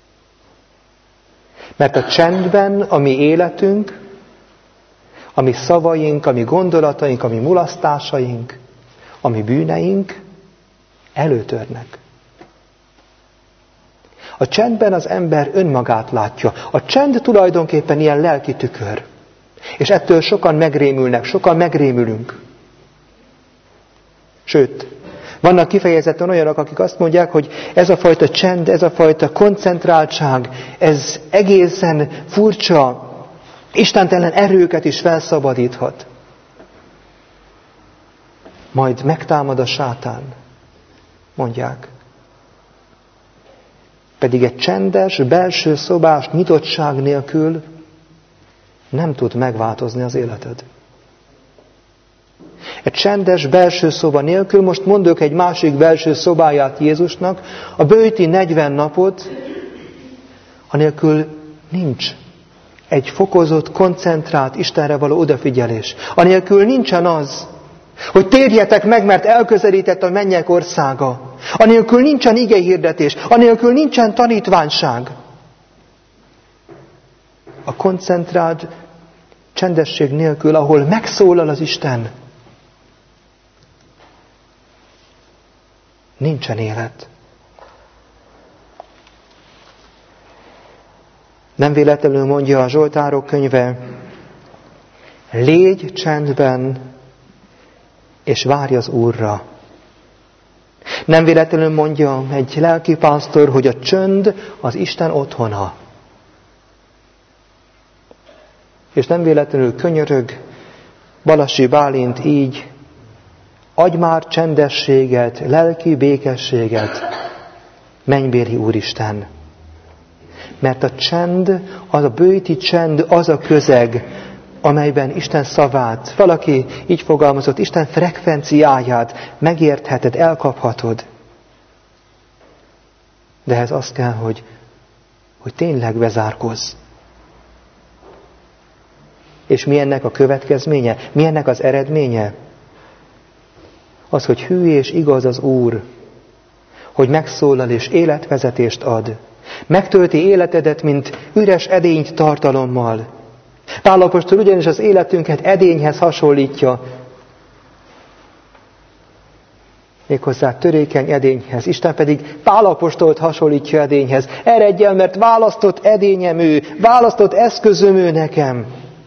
Mert a csendben a mi életünk, a mi szavaink, a mi gondolataink, a mi mulasztásaink, a mi bűneink előtörnek. A csendben az ember önmagát látja. A csend tulajdonképpen ilyen lelki tükör. És ettől sokan megrémülnek, sokan megrémülünk. Sőt, vannak kifejezetten olyanok, akik azt mondják, hogy ez a fajta csend, ez a fajta koncentráltság, ez egészen furcsa, istentelen erőket is felszabadíthat. Majd megtámad a sátán, mondják. Pedig egy csendes, belső szobás nyitottság nélkül nem tud megváltozni az életed. Egy csendes belső szoba nélkül, most mondok egy másik belső szobáját Jézusnak, a böjti 40 napot, anélkül nincs egy fokozott, koncentrált Istenre való odafigyelés. Anélkül nincsen az, hogy térjetek meg, mert elközelített a mennyek országa. Anélkül nincsen igehirdetés, anélkül nincsen tanítványság. A koncentrált csendesség nélkül, ahol megszólal az Isten, nincsen élet. Nem véletlenül mondja a Zsoltárok könyve, légy csendben, és várj az Úrra. Nem véletlenül mondja egy lelkipásztor, hogy a csönd az Isten otthona. És nem véletlenül könyörög Balassi Bálint így, adj már csendességet, lelki békességet, mennybéli Úristen. Mert a csend, az a böjti csend, az a közeg, amelyben Isten szavát, valaki így fogalmazott, Isten frekvenciáját megértheted, elkaphatod. De ehhez az kell, hogy tényleg bezárkozz. És mi ennek a következménye? Mi ennek az eredménye? Az, hogy hű és igaz az Úr, hogy megszólal és életvezetést ad. Megtölti életedet, mint üres edényt tartalommal. Pál apostol ugyanis az életünket edényhez hasonlítja. Méghozzá törékeny edényhez. Isten pedig Pál apostolt hasonlítja edényhez. Eredj el, mert választott edényem ő, választott eszközöm ő nekem.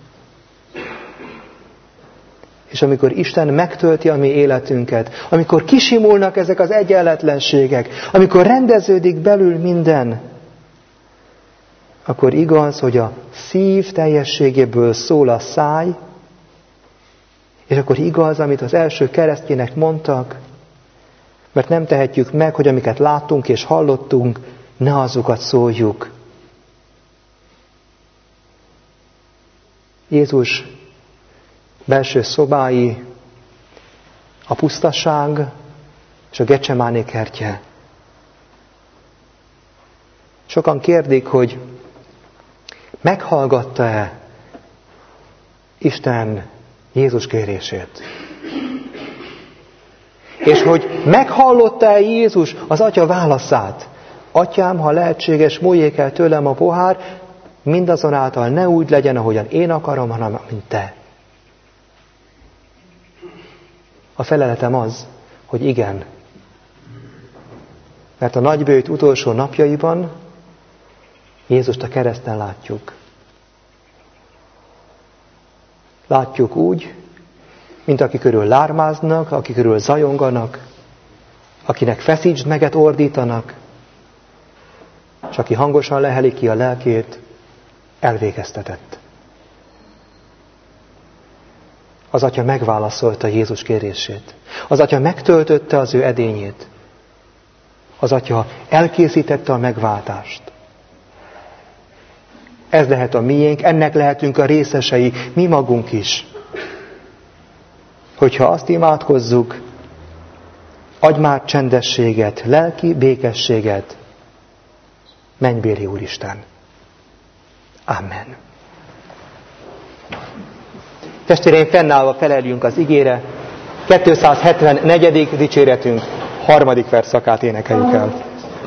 És amikor Isten megtölti a mi életünket, amikor kisimulnak ezek az egyenletlenségek, amikor rendeződik belül minden, akkor igaz, hogy a szív teljességéből szól a száj, és akkor igaz, amit az első keresztjének mondtak, mert nem tehetjük meg, hogy amiket láttunk és hallottunk, ne azokat szóljuk. Jézus belső szobái, a pusztaság és a Getsemáné kertje. Sokan kérdik, hogy meghallgatta-e Isten Jézus kérését? És hogy meghallotta-e Jézus az Atya válaszát? Atyám, ha lehetséges, múljék el tőlem a pohár, mindazonáltal ne úgy legyen, ahogyan én akarom, hanem mint te. A feleletem az, hogy igen. Mert a nagyböjt utolsó napjaiban Jézust a kereszten látjuk. Látjuk úgy, mint aki körül lármáznak, aki körül zajonganak, akinek feszítsd meget ordítanak, és aki hangosan leheli ki a lelkét, elvégeztetett. Az Atya megválaszolta Jézus kérését. Az Atya megtöltötte az ő edényét. Az Atya elkészítette a megváltást. Ez lehet a miénk, ennek lehetünk a részesei, mi magunk is. Hogyha azt imádkozzuk, adj már csendességet, lelki békességet, mennybéli Úristen. Amen. Testvéreim, fennállva feleljünk az igére. 274. dicséretünk 3. versszakát énekeljük el.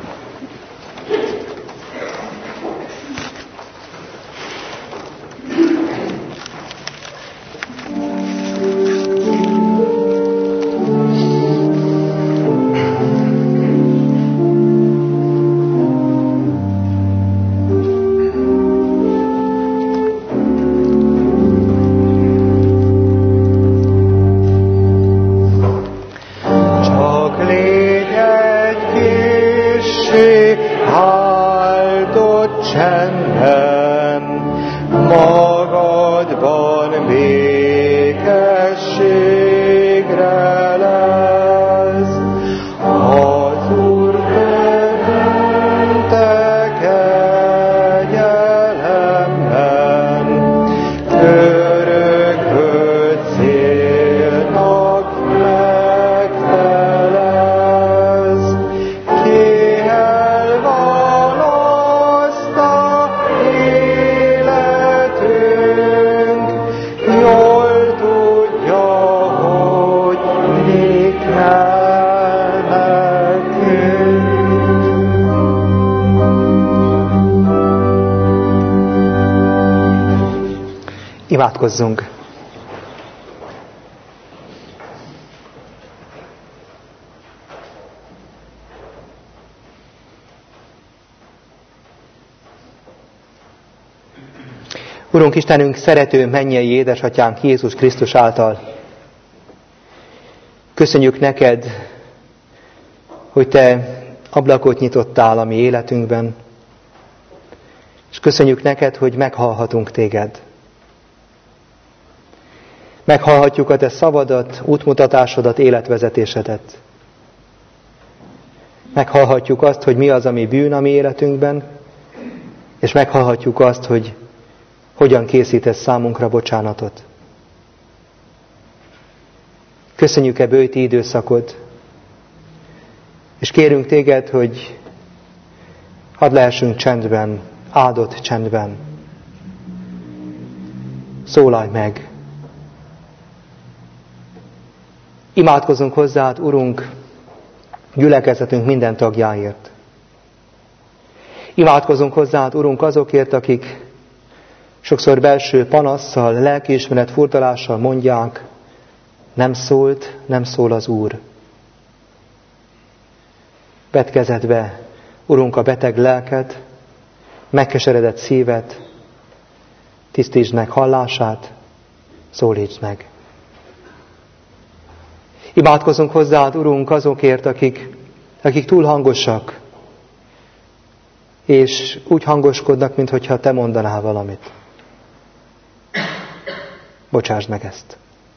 Imádkozzunk! Urunk Istenünk, szerető mennyei édesatyánk Jézus Krisztus által, köszönjük neked, hogy te ablakot nyitottál a mi életünkben, és köszönjük neked, hogy meghallhatunk téged. Meghallhatjuk a te szavadat, útmutatásodat, életvezetésedet. Meghallhatjuk azt, hogy mi az, ami bűn a mi életünkben, és meghallhatjuk azt, hogy hogyan készítesz számunkra bocsánatot. Köszönjük bőti időszakot, és kérünk téged, hogy hadd lehessünk csendben, áldott csendben. Szólalj meg! Imádkozunk hozzád, Urunk, gyülekezetünk minden tagjáért. Imádkozunk hozzád, Urunk, azokért, akik sokszor belső panasszal, lelkiismeret furdalással mondják, nem szólt, nem szól az Úr. Vedd kezedbe, Urunk, a beteg lelket, megkeseredett szívet, tisztítsd meg hallását, szólítsd meg. Imádkozunk hozzád, Urunk, azokért, akik túl hangosak, és úgy hangoskodnak, mintha te mondanál valamit. Bocsásd meg ezt.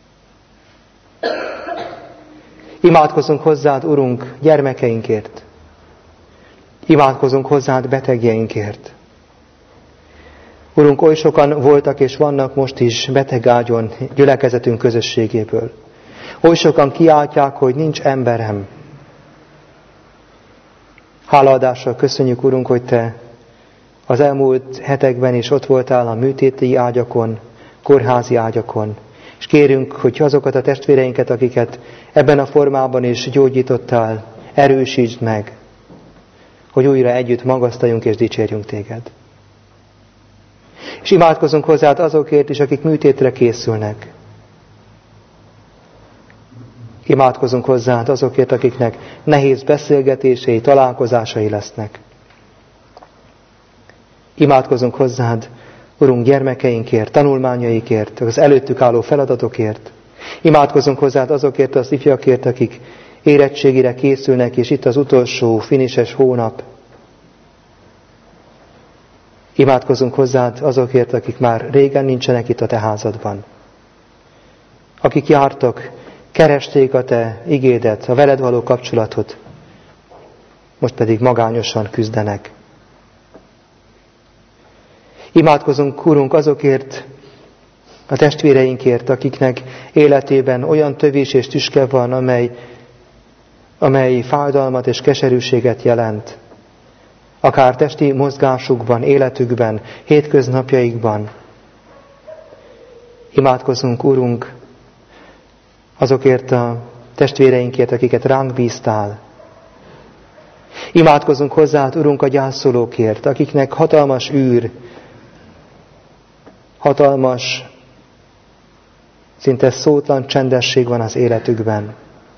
Imádkozunk hozzád, Urunk, gyermekeinkért. Imádkozunk hozzád betegjeinkért. Urunk, oly sokan voltak és vannak most is betegágyon gyülekezetünk közösségéből. Oly sokan kiáltják, hogy nincs emberem. Hálaadással köszönjük, Urunk, hogy te az elmúlt hetekben is ott voltál a műtéti ágyakon, kórházi ágyakon, és kérünk, hogy azokat a testvéreinket, akiket ebben a formában is gyógyítottál, erősítsd meg, hogy újra együtt magasztaljunk és dicsérjünk téged. És imádkozunk hozzád azokért is, akik műtétre készülnek. Imádkozunk hozzád azokért, akiknek nehéz beszélgetései, találkozásai lesznek. Imádkozunk hozzád, Urunk, gyermekeinkért, tanulmányaikért, az előttük álló feladatokért. Imádkozunk hozzád azokért az ifjakért, akik érettségire készülnek, és itt az utolsó, finises hónap. Imádkozunk hozzád azokért, akik már régen nincsenek itt a te házadban. Akik jártak, keresték a te igédet, a veled való kapcsolatot, most pedig magányosan küzdenek. Imádkozunk, Urunk, azokért a testvéreinkért, akiknek életében olyan tövés és tüske van, amely fájdalmat és keserűséget jelent. Akár testi mozgásukban, életükben, hétköznapjaikban. Imádkozunk, Urunk, azokért a testvéreinkért, akiket ránk bíztál. Imádkozunk hozzád, Urunk, a gyászolókért, akiknek hatalmas űr, hatalmas, szinte szótlan csendesség van az életükben.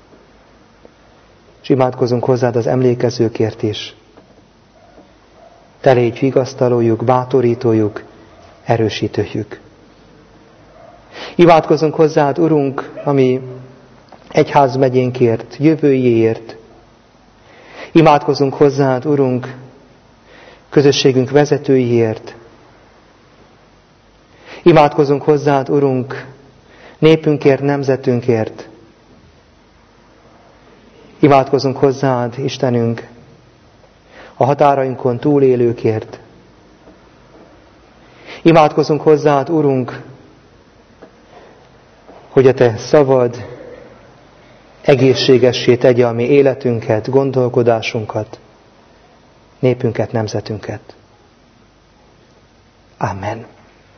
És imádkozunk hozzád az emlékezőkért is. Te légy vigasztalójuk, bátorítójuk, erősítőjük. Imádkozunk hozzád, Urunk, ami egyházmegyénkért, jövőjéért. Imádkozunk hozzád, Urunk, közösségünk vezetőiért. Imádkozunk hozzád, Urunk, népünkért, nemzetünkért. Imádkozunk hozzád, Istenünk, a határainkon túlélőkért. Imádkozunk hozzád, Urunk, hogy a te szavad egészségessé tegye a mi életünket, gondolkodásunkat, népünket, nemzetünket. Amen.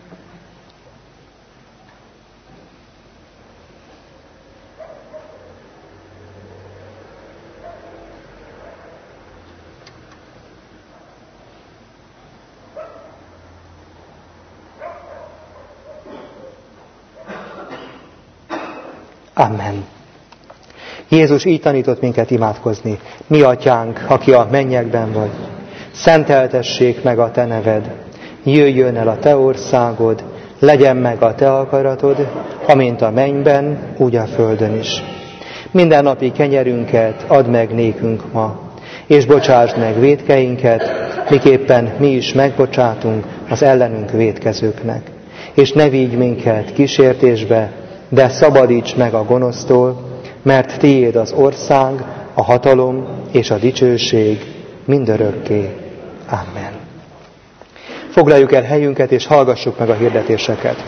Amen. Jézus így tanított minket imádkozni. Mi atyánk, aki a mennyekben vagy, szenteltessék meg a te neved, jöjjön el a te országod, legyen meg a te akaratod, amint a mennyben, úgy a földön is. Mindennapi kenyerünket add meg nékünk ma, és bocsásd meg vétkeinket, miképpen mi is megbocsátunk az ellenünk vétkezőknek. És ne vigy minket kísértésbe, de szabadíts meg a gonosztól, mert tiéd az ország, a hatalom és a dicsőség mindörökké. Amen. Foglaljuk el helyünket, és hallgassuk meg a hirdetéseket.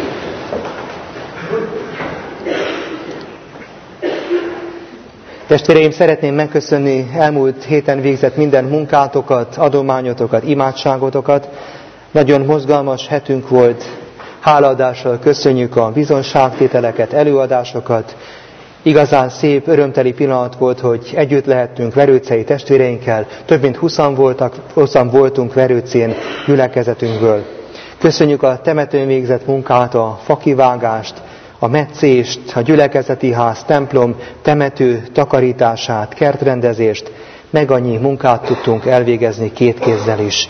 Testvéreim, szeretném megköszönni elmúlt héten végzett minden munkátokat, adományotokat, imádságotokat. Nagyon mozgalmas hetünk volt. Hálaadással köszönjük a bizonságtételeket, előadásokat. Igazán szép, örömteli pillanat volt, hogy együtt lehettünk verőcei testvéreinkkel. Több mint 20 voltunk Verőcén gyülekezetünkből. Köszönjük a temetőn végzett munkát, a fakivágást, a metszést, a gyülekezeti ház, templom, temető takarítását, kertrendezést. Meg annyi munkát tudtunk elvégezni két kézzel is.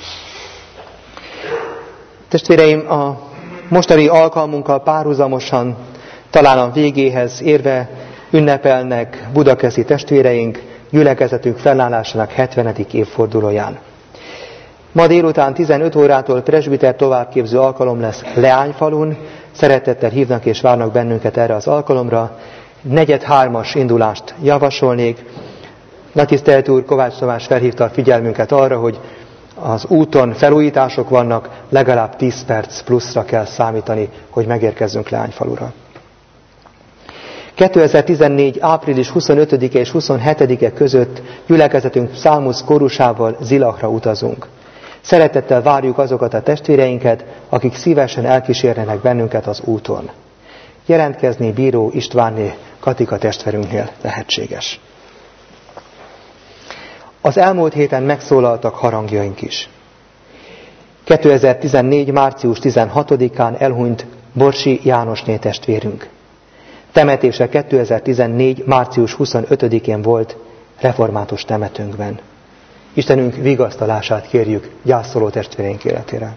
Testvéreim, a mostani alkalmunkkal párhuzamosan, talán a végéhez érve ünnepelnek budakeszi testvéreink gyülekezetünk felállásának 70. évfordulóján. Ma délután 15 órától presbiter továbbképző alkalom lesz Leányfalun. Szeretettel hívnak és várnak bennünket erre az alkalomra. 4:30-as indulást javasolnék. Nagytisztelt úr, Kovács Tamás felhívta a figyelmünket arra, hogy az úton felújítások vannak, legalább 10 perc pluszra kell számítani, hogy megérkezzünk Leányfalura. 2014. április 25-e és 27-e között gyülekezetünk számos kórusával Zilachra utazunk. Szeretettel várjuk azokat a testvéreinket, akik szívesen elkísérnek bennünket az úton. Jelentkezni Bíró Istvánné Katika testvérünknél lehetséges. Az elmúlt héten megszólaltak harangjaink is. 2014. március 16-án elhunyt Borsi Jánosné testvérünk. Temetése 2014. március 25-én volt református temetőnkben. Istenünk vigasztalását kérjük gyászoló testvéreink életére.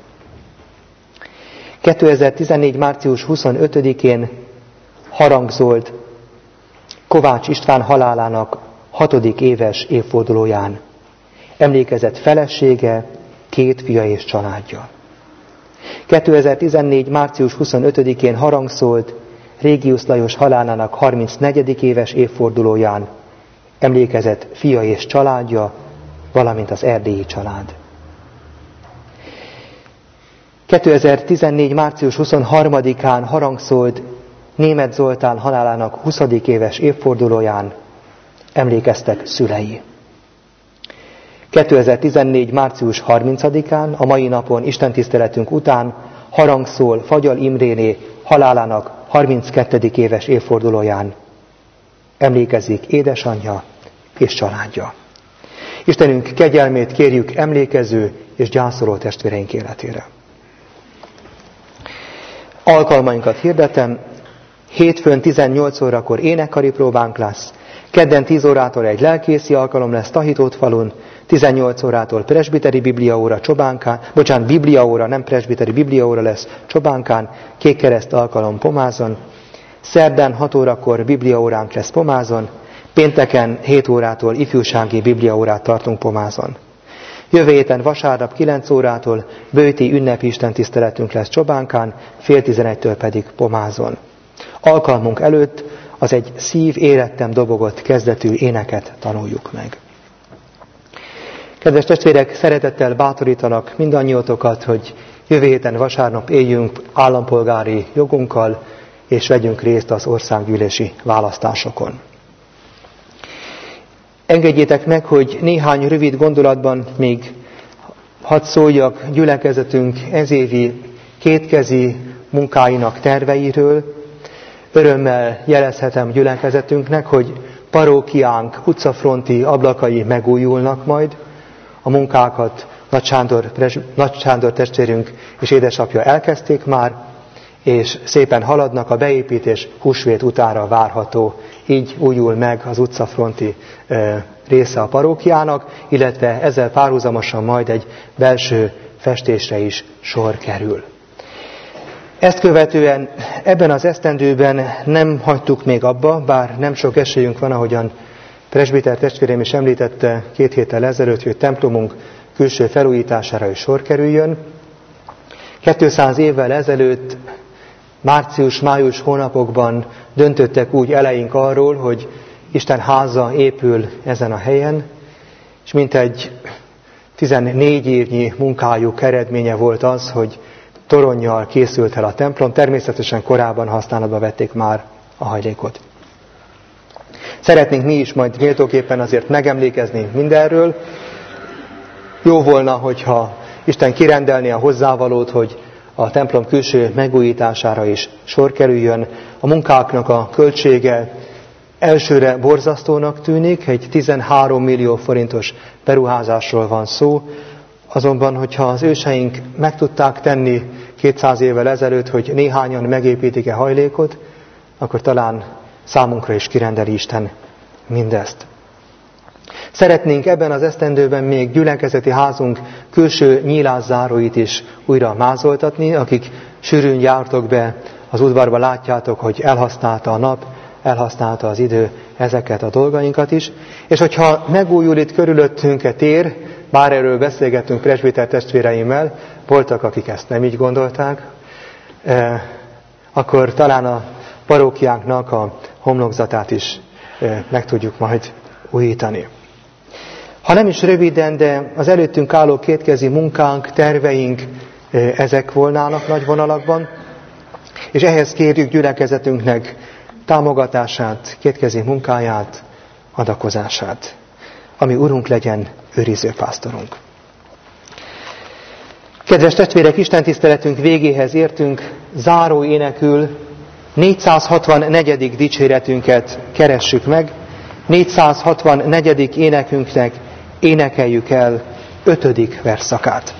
2014. március 25-én harangozott Kovács István halálának 6. éves évfordulóján. Emlékezett felesége, 2 fia és családja. 2014. március 25-én harangozott Régius Lajos halálának 34. éves évfordulóján. Emlékezett fia és családja, valamint az erdélyi család. 2014. március 23-án harangozott Németh Zoltán halálának 20. éves évfordulóján. Emlékeztek szülei. 2014. március 30-án, a mai napon istentiszteletünk után harangszól Fagyal Imréné halálának 32. éves évfordulóján. Emlékezik édesanyja és családja. Istenünk kegyelmét kérjük emlékező és gyászoló testvéreink életére. Alkalmainkat hirdetem, hétfőn 18 órakor énekkari próbánk lesz, kedden 10 órától egy lelkészi alkalom lesz Tahitótfalun, 18 órától presbiteri bibliaóra Csobánkán, bibliaóra, nem presbiteri bibliaóra lesz Csobánkán, Kékkereszt alkalom Pomázon, szerdán 6 órakor bibliaóránk lesz Pomázon, pénteken 7 órától ifjúsági bibliaórát tartunk Pomázon. Jövő héten vasárnap 9 órától bőti ünnepi istentiszteletünk lesz Csobánkán, fél 11-től pedig Pomázon. Alkalmunk előtt az egy szív érettem dobogott kezdetű éneket tanuljuk meg. Kedves testvérek, szeretettel bátorítanak mindannyiótokat, hogy jövő héten vasárnap éljünk állampolgári jogunkkal, és vegyünk részt az országgyűlési választásokon. Engedjétek meg, hogy néhány rövid gondolatban még hadd szóljak gyülekezetünk ezévi kétkezi munkáinak terveiről. Örömmel jelezhetem gyülekezetünknek, hogy parókiánk utcafronti ablakai megújulnak majd. A munkákat Nagy Sándor testvérünk és édesapja elkezdték már, és szépen haladnak, a beépítés húsvét utára várható. Így újul meg az utcafronti része a parókiának, illetve ezzel párhuzamosan majd egy belső festésre is sor kerül. Ezt követően ebben az esztendőben nem hagytuk még abba, bár nem sok esélyünk van, ahogyan presbiter testvérem is említette 2 héttel ezelőtt, hogy templomunk külső felújítására is sor kerüljön. 200 évvel ezelőtt, március-május hónapokban döntöttek úgy eleink arról, hogy Isten háza épül ezen a helyen, és mintegy 14 évnyi munkájuk eredménye volt az, hogy toronnyal készült el a templom, természetesen korábban használatba vették már a hajlékot. Szeretnénk mi is majd méltóképpen azért megemlékezni mindenről. Jó volna, hogyha Isten kirendelné a hozzávalót, hogy a templom külső megújítására is sor kerüljön. A munkáknak a költsége elsőre borzasztónak tűnik, egy 13 millió forintos beruházásról van szó, azonban, hogyha az őseink meg tudták tenni 200 évvel ezelőtt, hogy néhányan megépítik-e hajlékot, akkor talán számunkra is kirendeli Isten mindezt. Szeretnénk ebben az esztendőben még gyülekezeti házunk külső nyílászáróit is újra mázoltatni, akik sűrűn jártok be az udvarba, látjátok, hogy elhasználta a nap, elhasználta az idő ezeket a dolgainkat is, és hogyha megújul itt körülöttünk a tér, bár erről beszélgettünk presbiter testvéreimmel, voltak, akik ezt nem így gondolták, akkor talán a parókiánknak a homlokzatát is meg tudjuk majd újítani. Ha nem is röviden, de az előttünk álló kétkezi munkánk, terveink, ezek volnának nagy vonalakban, és ehhez kérjük gyülekezetünknek támogatását, kétkezi munkáját, adakozását. Ami Urunk legyen őriző pásztorunk. Kedves testvérek, istentiszteletünk végéhez értünk, záró énekül 464. dicséretünket keressük meg, 464. énekünknek énekeljük el 5. versszakát.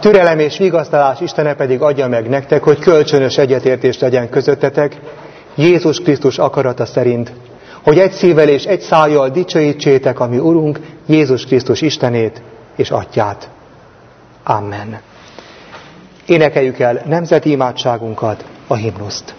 türelem és vigasztalás Istene pedig adja meg nektek, hogy kölcsönös egyetértés legyen közöttetek, Jézus Krisztus akarata szerint, hogy egy szívvel és egy szájjal dicsőítsétek a mi Urunk, Jézus Krisztus Istenét és Atyát. Amen. Énekeljük el nemzeti imádságunkat, a himnuszt.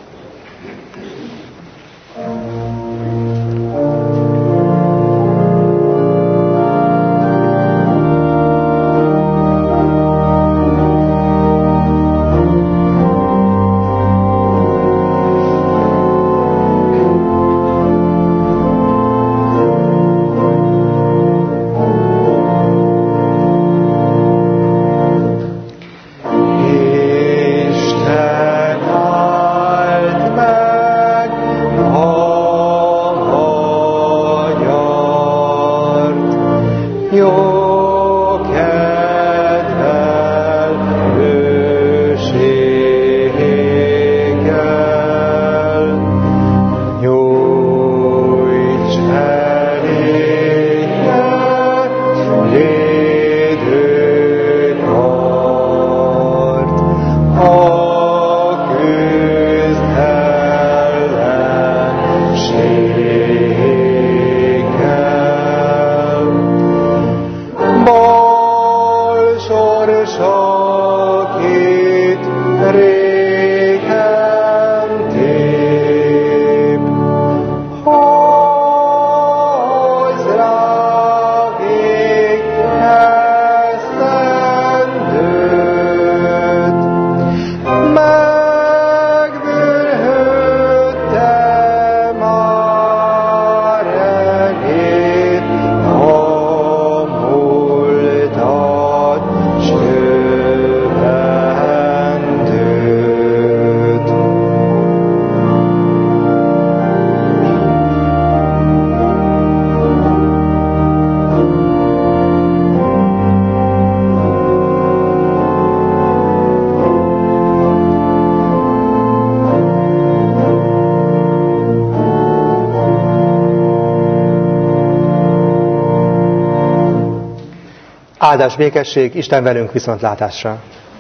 Áldás, békesség, Isten velünk, viszontlátásra!